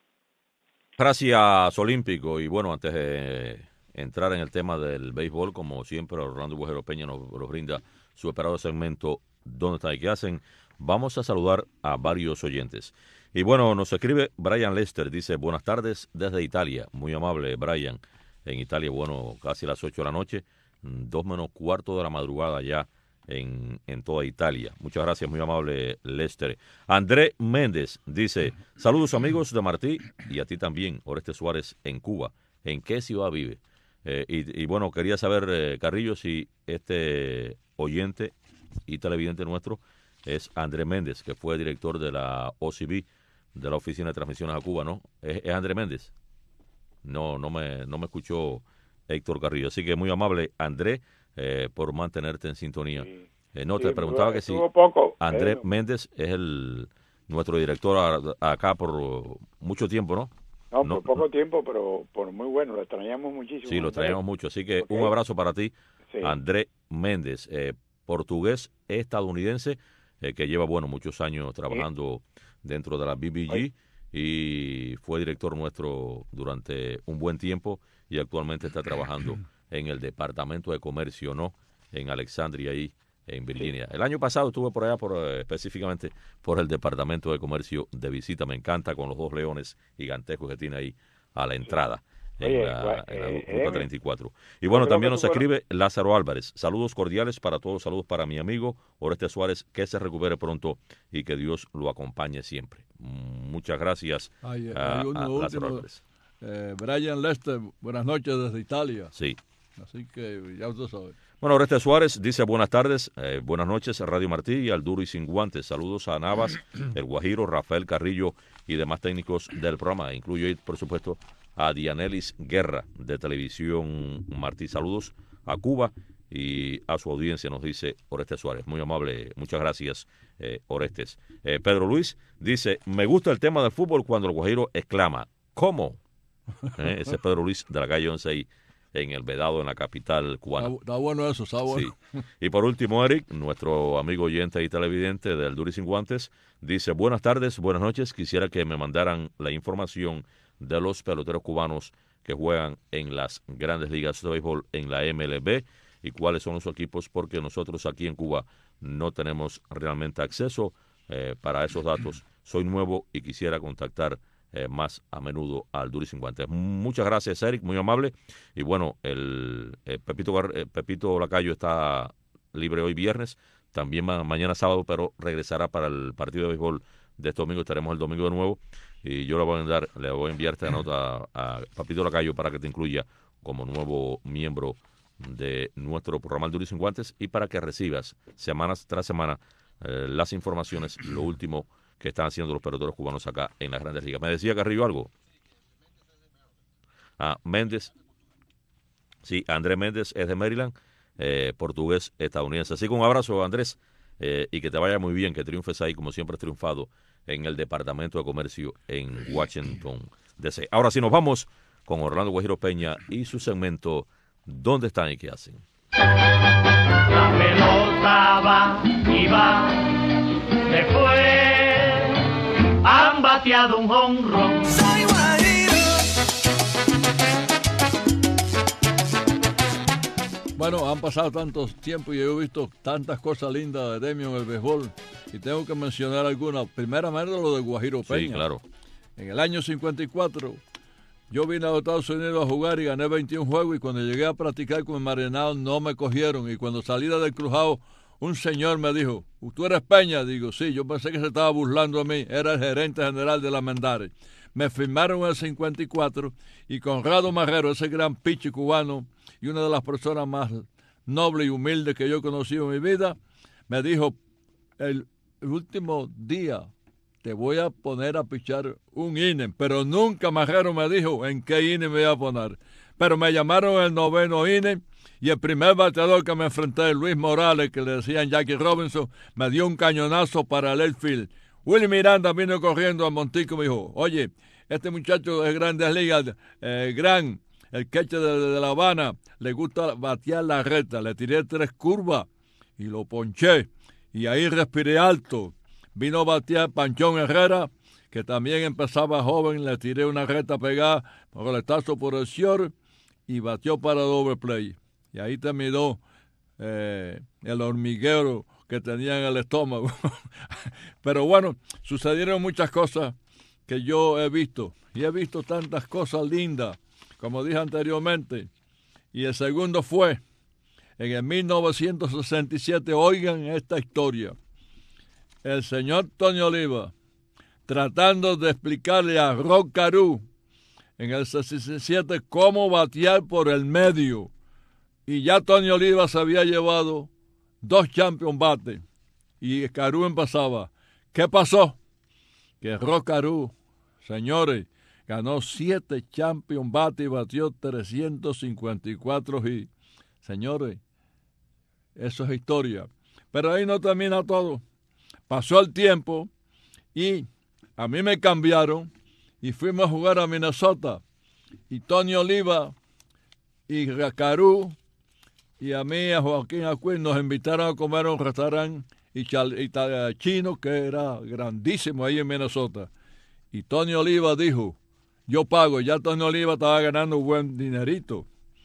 Gracias, Olímpico. Y bueno, antes de entrar en el tema del béisbol, como siempre, Orlando Bujero Peña nos, nos brinda su esperado segmento ¿Dónde están y qué hacen? Vamos a saludar a varios oyentes. Y bueno, nos escribe Brian Lester, dice, buenas tardes desde Italia. Muy amable, Brian. En Italia, bueno, casi las ocho de la noche, dos menos cuarto de la madrugada ya en, en toda Italia. Muchas gracias, muy amable, Lester. André Méndez dice, saludos amigos de Martí y a ti también, Oreste Suárez, en Cuba. ¿En qué ciudad vive? Eh, y, y bueno, quería saber, eh, Carrillo, si este oyente y televidente nuestro es André Méndez, que fue director de la O C B, de la Oficina de Transmisiones a Cuba, ¿no? ¿Es, es André Méndez? No, no me, no me escuchó Héctor Carrillo. Así que muy amable, André, eh, por mantenerte en sintonía. Sí. Eh, no, sí, te preguntaba que si poco, André pero... Méndez es el nuestro director a, acá por mucho tiempo, ¿no? No, no por poco no. tiempo, pero por muy bueno, lo extrañamos muchísimo. Sí, lo extrañamos mucho. Así que okay. Un abrazo para ti, sí. André Méndez, eh, portugués estadounidense, eh, que lleva, bueno, muchos años trabajando sí. dentro de la B B G. Ay. Y fue director nuestro durante un buen tiempo y actualmente está trabajando en el Departamento de Comercio, ¿no? En Alexandria, ahí en Virginia. Sí. El año pasado estuve por allá, por eh, específicamente por el Departamento de Comercio de visita. Me encanta con los dos leones gigantescos que tiene ahí a la entrada. Sí. En, Oye, la, en la eh, Ruta eh, treinta y cuatro. Y bueno, también nos escribe bueno. Lázaro Álvarez. Saludos cordiales para todos, saludos para mi amigo Oreste Suárez, que se recupere pronto y que Dios lo acompañe siempre. Muchas gracias Ay, a, a Lázaro último, Álvarez. Eh, Brian Lester, buenas noches desde Italia. Sí. Así que ya usted sabe. Bueno, Oreste Suárez dice buenas tardes, eh, buenas noches, Radio Martí y al Duro y Sin Guantes. Saludos a Navas, el Guajiro, Rafael Carrillo y demás técnicos del programa. Incluyo, por supuesto, a Dianelis Guerra de Televisión Martí. Saludos a Cuba y a su audiencia, nos dice Orestes Suárez. Muy amable, muchas gracias, eh, Orestes. Eh, Pedro Luis dice, me gusta el tema del fútbol cuando el Guajiro exclama, ¿cómo? Eh, ese es Pedro Luis de la calle once en el Vedado, en la capital cubana. Está, está bueno eso, está bueno. Sí. Y por último, Eric, nuestro amigo oyente y televidente del Duro y Sin Guantes, dice, buenas tardes, buenas noches, quisiera que me mandaran la información de los peloteros cubanos que juegan en las grandes ligas de béisbol en la M L B y cuáles son los equipos, porque nosotros aquí en Cuba no tenemos realmente acceso eh, para esos datos. Soy nuevo y quisiera contactar eh, más a menudo al Duro y Sin Guantes. Muchas gracias, Eric, muy amable. Y bueno, el, el Pepito, eh, Pepito Lacayo está libre hoy viernes, también ma mañana sábado, pero regresará para el partido de béisbol de este domingo. Estaremos el domingo de nuevo y yo le voy a enviar, le voy a enviar esta nota a, a Pepito Lacayo para que te incluya como nuevo miembro de nuestro programa El Duro y Sin Guantes y para que recibas semanas tras semana eh, las informaciones, lo último que están haciendo los peloteros cubanos acá en las grandes ligas. ¿Me decía Carrillo algo? Ah, Méndez. Sí, Andrés Méndez es de Maryland, eh, portugués estadounidense. Así que un abrazo, Andrés, eh, y que te vaya muy bien, que triunfes ahí como siempre has triunfado en el Departamento de Comercio en Washington, D C Ahora sí nos vamos con Orlando Guajiro Peña y su segmento ¿Dónde están y qué hacen? La pelota va y va, después han bateado un jonrón. Soy Guajiro. Bueno, han pasado tantos tiempos y yo he visto tantas cosas lindas de Demio en el béisbol y tengo que mencionar algunas. Primeramente lo de Guajiro Peña. Sí, claro. En el año cincuenta y cuatro yo vine a los Estados Unidos a jugar y gané veintiún juegos y cuando llegué a practicar con el Marinado no me cogieron y cuando salí del crujado un señor me dijo, ¿tú eres Peña? Digo, sí, yo pensé que se estaba burlando a mí, era el gerente general de la Mendares. Me firmaron en el cincuenta y cuatro y Conrado Marrero, ese gran pichi cubano y una de las personas más nobles y humildes que yo he conocido en mi vida, me dijo, el último día te voy a poner a pichar un inning, pero nunca Marrero me dijo en qué inning me iba a poner. Pero me llamaron el noveno inning y el primer bateador que me enfrenté, Luis Morales, que le decían Jackie Robinson, me dio un cañonazo para el left field. Willy Miranda vino corriendo a Montico y me dijo, oye, este muchacho de Grandes Ligas, eh, gran, el catcher de, de La Habana, le gusta batear la recta. Le tiré tres curvas y lo ponché y ahí respiré alto. Vino a batear Panchón Herrera, que también empezaba joven, le tiré una recta pegada, roletazo por el short y batió para doble play. Y ahí terminó eh, el hormiguero que tenía en el estómago. Pero bueno, sucedieron muchas cosas que yo he visto. Y he visto tantas cosas lindas, como dije anteriormente. Y el segundo fue en el mil novecientos sesenta y siete. Oigan esta historia. El señor Tony Oliva, tratando de explicarle a Rock Carew en el sesenta y siete cómo batear por el medio. Y ya Tony Oliva se había llevado dos champion bates. Y Carew empezaba. ¿Qué pasó? Que Rock Carew, señores, ganó siete champion bates y batió trescientos cincuenta y cuatro hits. Señores, eso es historia. Pero ahí no termina todo. Pasó el tiempo y a mí me cambiaron y fuimos a jugar a Minnesota. Y Tony Oliva y Carew y a mí, a Joaquín Acuín, nos invitaron a comer a un restaurante chino que era grandísimo ahí en Minnesota. Y Tony Oliva dijo, yo pago. Ya Tony Oliva estaba ganando un buen dinerito.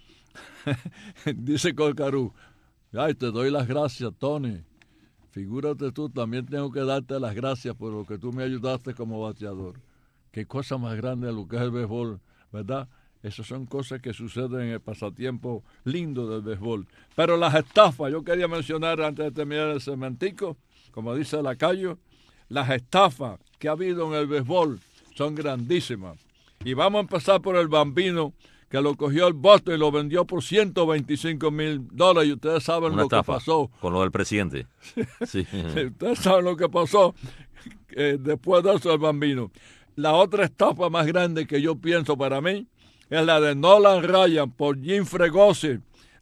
Dice con Carew, ay, te doy las gracias, Tony. Figúrate tú, también tengo que darte las gracias por lo que tú me ayudaste como bateador. Qué cosa más grande de lo que es el béisbol, ¿verdad? Esas son cosas que suceden en el pasatiempo lindo del béisbol. Pero las estafas, yo quería mencionar antes de terminar el segmentico, como dice Lacayo, las estafas que ha habido en el béisbol son grandísimas. Y vamos a empezar por el Bambino, que lo cogió el Boston y lo vendió por ciento veinticinco mil dólares. Y ustedes saben Una lo estafa, que pasó. Con lo del presidente. Sí. Ustedes saben lo que pasó eh, después de eso el Bambino. La otra estafa más grande que yo pienso para mí es la de Nolan Ryan por Jim Fregosi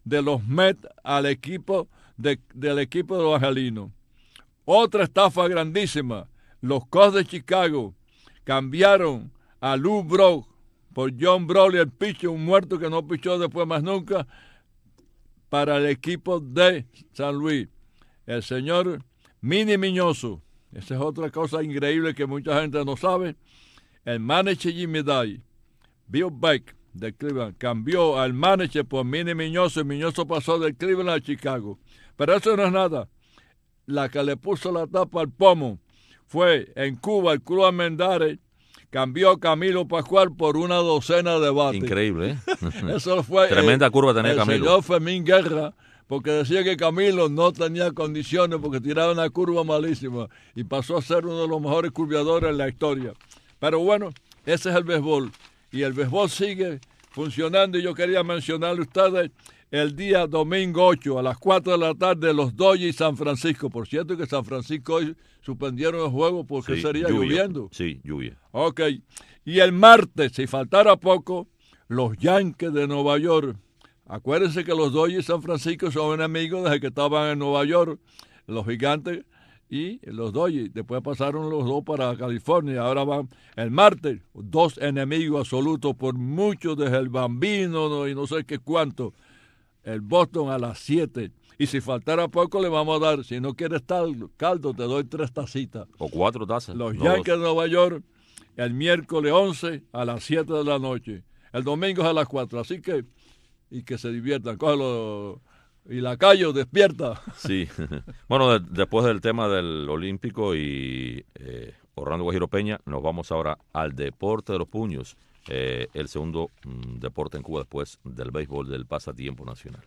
de los Mets al equipo de, del equipo de los angelinos. Otra estafa grandísima. Los Cubs de Chicago cambiaron a Lou Brock por John Broly, el pitcher, un muerto que no pichó después más nunca, para el equipo de San Luis. El señor Minnie Miñoso, esa es otra cosa increíble que mucha gente no sabe. El manager Jimmy Day, Bill Beck de Cleveland, cambió al manager por Minnie Miñoso y Miñoso pasó de Cleveland a Chicago. Pero eso no es nada. La que le puso la tapa al pomo fue en Cuba, el Club Almendares cambió a Camilo Pascual por una docena de bates. Increíble, ¿eh? Eso fue tremenda el, curva tenía el Camilo. señor Fermín Guerra, porque decía que Camilo no tenía condiciones porque tiraba una curva malísima y pasó a ser uno de los mejores curviadores en la historia. Pero bueno, ese es el béisbol y el béisbol sigue funcionando y yo quería mencionarle a ustedes el día domingo ocho a las cuatro de la tarde los Dodgers y San Francisco. Por cierto que San Francisco hoy suspendieron el juego porque sí, sería lluvia. lloviendo. Sí, lluvia. Ok. Y el martes, si faltara poco, los Yankees de Nueva York. Acuérdense que los Dodgers y San Francisco son enemigos desde que estaban en Nueva York, los Gigantes y los Dodgers. Después pasaron los dos para California. Ahora van el martes, dos enemigos absolutos por mucho, desde el Bambino no, y no sé qué cuánto. El Boston a las siete. Y si faltara poco le vamos a dar, si no quieres tal caldo, te doy tres tacitas. O cuatro tazas. Los no Yankees dos. de Nueva York el miércoles once a las siete de la noche. El domingo es a las cuatro. Así que, y que se diviertan. Cógelo. Y Lacayo, despierta. Sí. Bueno, de, después del tema del Olímpico y eh, Orlando Guajiro Peña, nos vamos ahora al deporte de los puños. Eh, el segundo mm, deporte en Cuba después del béisbol del pasatiempo nacional.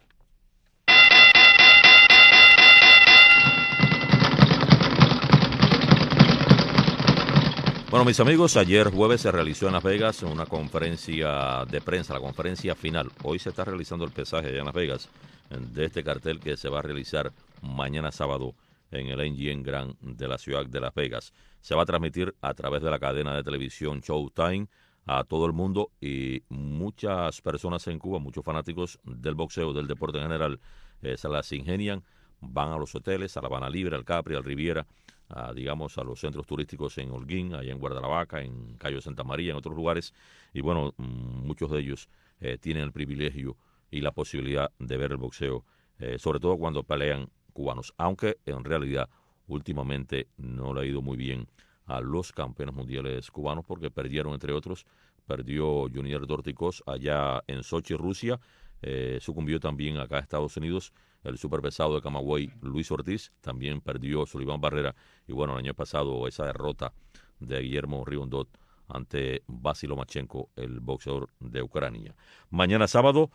Bueno, mis amigos, ayer jueves se realizó en Las Vegas una conferencia de prensa, la conferencia final. Hoy se está realizando el pesaje allá en Las Vegas de este cartel que se va a realizar mañana sábado en el M G M Grand de la ciudad de Las Vegas. Se va a transmitir a través de la cadena de televisión Showtime a todo el mundo y muchas personas en Cuba, muchos fanáticos del boxeo, del deporte en general, eh, se las ingenian, van a los hoteles, a La Habana Libre, al Capri, al Riviera, a, digamos, a los centros turísticos en Holguín, allá en Guardalavaca, en Cayo Santa María, en otros lugares, y bueno, muchos de ellos eh, tienen el privilegio y la posibilidad de ver el boxeo, eh, sobre todo cuando pelean cubanos, aunque en realidad últimamente no le ha ido muy bien a los campeones mundiales cubanos porque perdieron, entre otros, perdió Junior Dorticos allá en Sochi, Rusia, eh, sucumbió también acá a Estados Unidos el superpesado de Camagüey, Luis Ortiz, también perdió Sullivan Barrera, y bueno, el año pasado esa derrota de Guillermo Ribondot ante Vasily Lomachenko, el boxeador de Ucrania. Mañana sábado,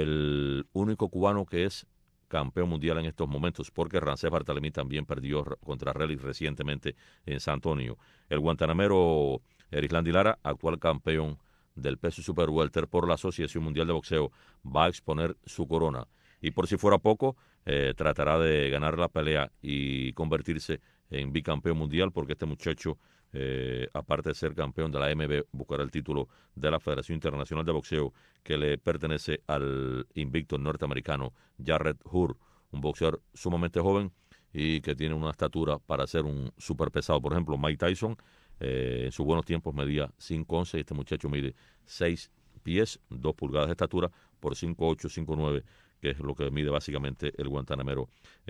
el único cubano que es campeón mundial en estos momentos, porque Rancés Bartolomé también perdió contra Relic recientemente en San Antonio. El guantanamero Erislandi Lara, actual campeón del peso super welter por la Asociación Mundial de Boxeo, va a exponer su corona. Y por si fuera poco, eh, tratará de ganar la pelea y convertirse en bicampeón mundial, porque este muchacho, eh, aparte de ser campeón de la A M B, buscará el título de la Federación Internacional de Boxeo, que le pertenece al invicto norteamericano Jarrett Hurd, un boxeador sumamente joven y que tiene una estatura para ser un superpesado. Por ejemplo, Mike Tyson, eh, en sus buenos tiempos medía cinco once, y este muchacho mide seis pies, dos pulgadas de estatura por cinco ocho, cinco nueve, que es lo que mide básicamente el guantanamero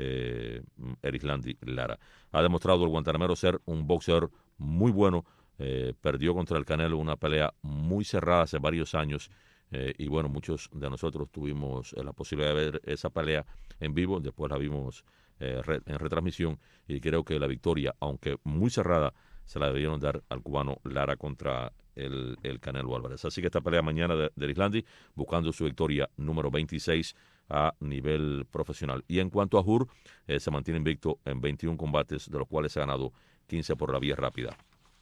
eh, Erislandi Lara. Ha demostrado el guantanamero ser un boxeador muy bueno, eh, perdió contra el Canelo una pelea muy cerrada hace varios años, eh, y bueno, muchos de nosotros tuvimos la posibilidad de ver esa pelea en vivo, después la vimos eh, re, en retransmisión, y creo que la victoria, aunque muy cerrada, se la debieron dar al cubano Lara contra el, el Canelo Álvarez. Así que esta pelea mañana de, de Erislandi, buscando su victoria número veintiséis a nivel profesional. Y en cuanto a Hurd, eh, se mantiene invicto en veintiún combates, de los cuales se ha ganado quince por la vía rápida.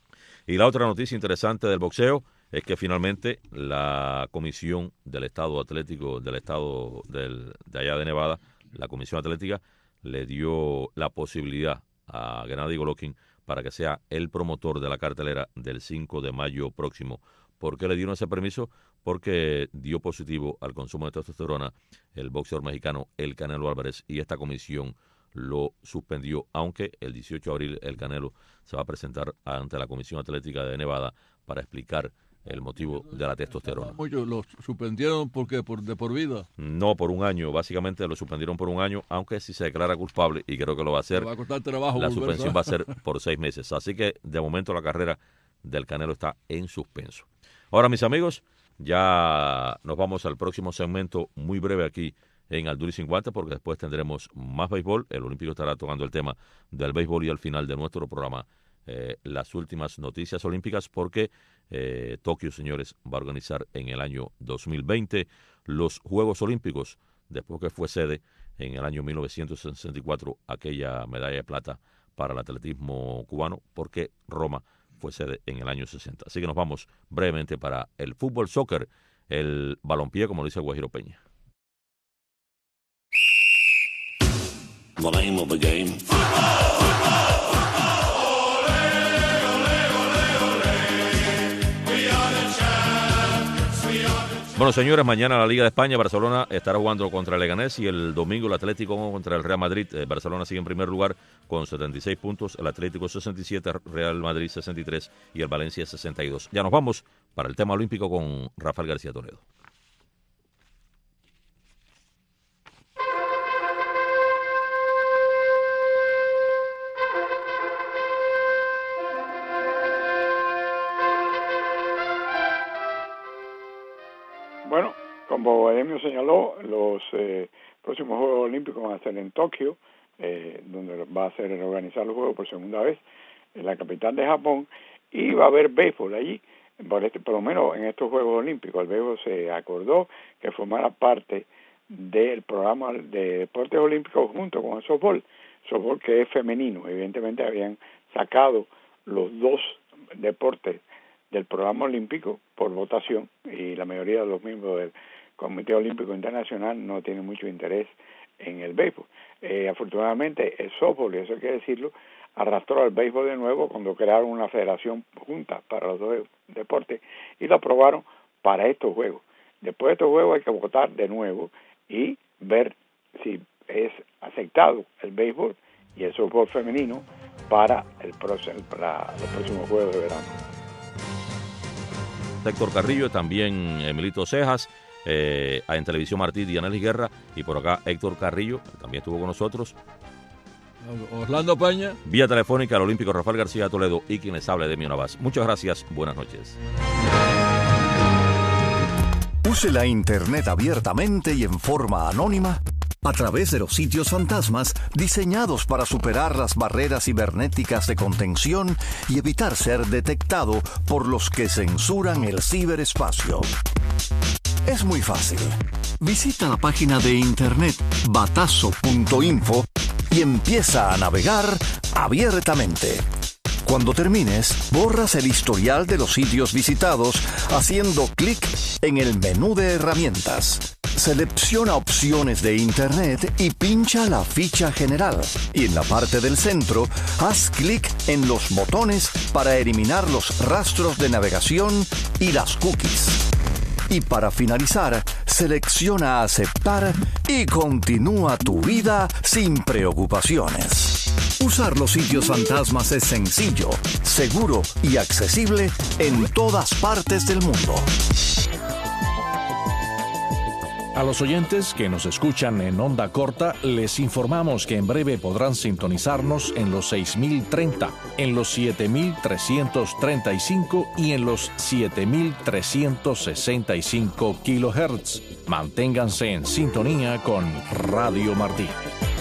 Y la otra noticia interesante del boxeo es que finalmente la Comisión del Estado Atlético del Estado del, de allá de Nevada, la Comisión Atlética, le dio la posibilidad a Gennady Golovkin para que sea el promotor de la cartelera del cinco de mayo próximo ¿Por qué le dieron ese permiso? Porque dio positivo al consumo de testosterona el boxeador mexicano El Canelo Álvarez y esta comisión lo suspendió, aunque el dieciocho de abril el Canelo se va a presentar ante la Comisión Atlética de Nevada para explicar el motivo de la testosterona. ¿Lo suspendieron por qué? ¿Por, ¿De por vida? No, por un año. Básicamente lo suspendieron por un año, aunque si se declara culpable, y creo que lo va a hacer, va a costar trabajo la volver, suspensión ¿sabes? va a ser por seis meses. Así que, de momento, la carrera del Canelo está en suspenso. Ahora, mis amigos, ya nos vamos al próximo segmento muy breve aquí en Al Duro y Sin Guantes, porque después tendremos más béisbol. El Olímpico estará tocando el tema del béisbol y al final de nuestro programa eh, las últimas noticias olímpicas, porque eh, Tokio, señores, va a organizar en el año dos mil veinte los Juegos Olímpicos, después que fue sede en el año mil novecientos sesenta y cuatro aquella medalla de plata para el atletismo cubano, porque Roma fue sede en el año sesenta. Así que nos vamos brevemente para el fútbol, soccer, el balompié, como dice Guajiro Peña. The name of the game. Bueno, señores, mañana la Liga de España, Barcelona estará jugando contra el Leganés y el domingo el Atlético contra el Real Madrid. Eh, Barcelona sigue en primer lugar con setenta y seis puntos, el Atlético sesenta y siete, Real Madrid sesenta y tres y el Valencia sesenta y dos. Ya nos vamos para el tema olímpico con Rafael García Toledo. Bueno, como Edemio señaló, los eh, próximos Juegos Olímpicos van a ser en Tokio, eh, donde va a ser organizar los Juegos por segunda vez en la capital de Japón, y va a haber béisbol allí, por, este, por lo menos en estos Juegos Olímpicos. El béisbol se acordó que formara parte del programa de deportes olímpicos junto con el softball, softball que es femenino. Evidentemente habían sacado los dos deportes del programa olímpico por votación y la mayoría de los miembros del Comité Olímpico Internacional no tienen mucho interés en el béisbol. Eh, afortunadamente el softball, y eso hay que decirlo, arrastró al béisbol de nuevo cuando crearon una federación junta para los dos deportes y lo aprobaron para estos juegos. Después de estos juegos hay que votar de nuevo y ver si es aceptado el béisbol y el softball femenino para, el, para los próximos juegos de verano. Héctor Carrillo, también Emilito Cejas, eh, en Televisión Martí, Dianelis Guerra, y por acá Héctor Carrillo, también estuvo con nosotros. Orlando Peña. Vía telefónica al Olímpico Rafael García Toledo y quien les habla de Edemio Navas. Muchas gracias, buenas noches. Use la Internet abiertamente y en forma anónima a través de los sitios fantasmas diseñados para superar las barreras cibernéticas de contención y evitar ser detectado por los que censuran el ciberespacio. Es muy fácil. Visita la página de internet batazo punto info y empieza a navegar abiertamente. Cuando termines, borras el historial de los sitios visitados haciendo clic en el menú de herramientas. Selecciona opciones de Internet y pincha la ficha general. Y en la parte del centro, haz clic en los botones para eliminar los rastros de navegación y las cookies. Y para finalizar, selecciona aceptar y continúa tu vida sin preocupaciones. Usar los sitios fantasmas es sencillo, seguro y accesible en todas partes del mundo. A los oyentes que nos escuchan en onda corta, les informamos que en breve podrán sintonizarnos en los seis mil treinta, en los siete mil trescientos treinta y cinco y en los siete mil trescientos sesenta y cinco kilohertz. Manténganse en sintonía con Radio Martí.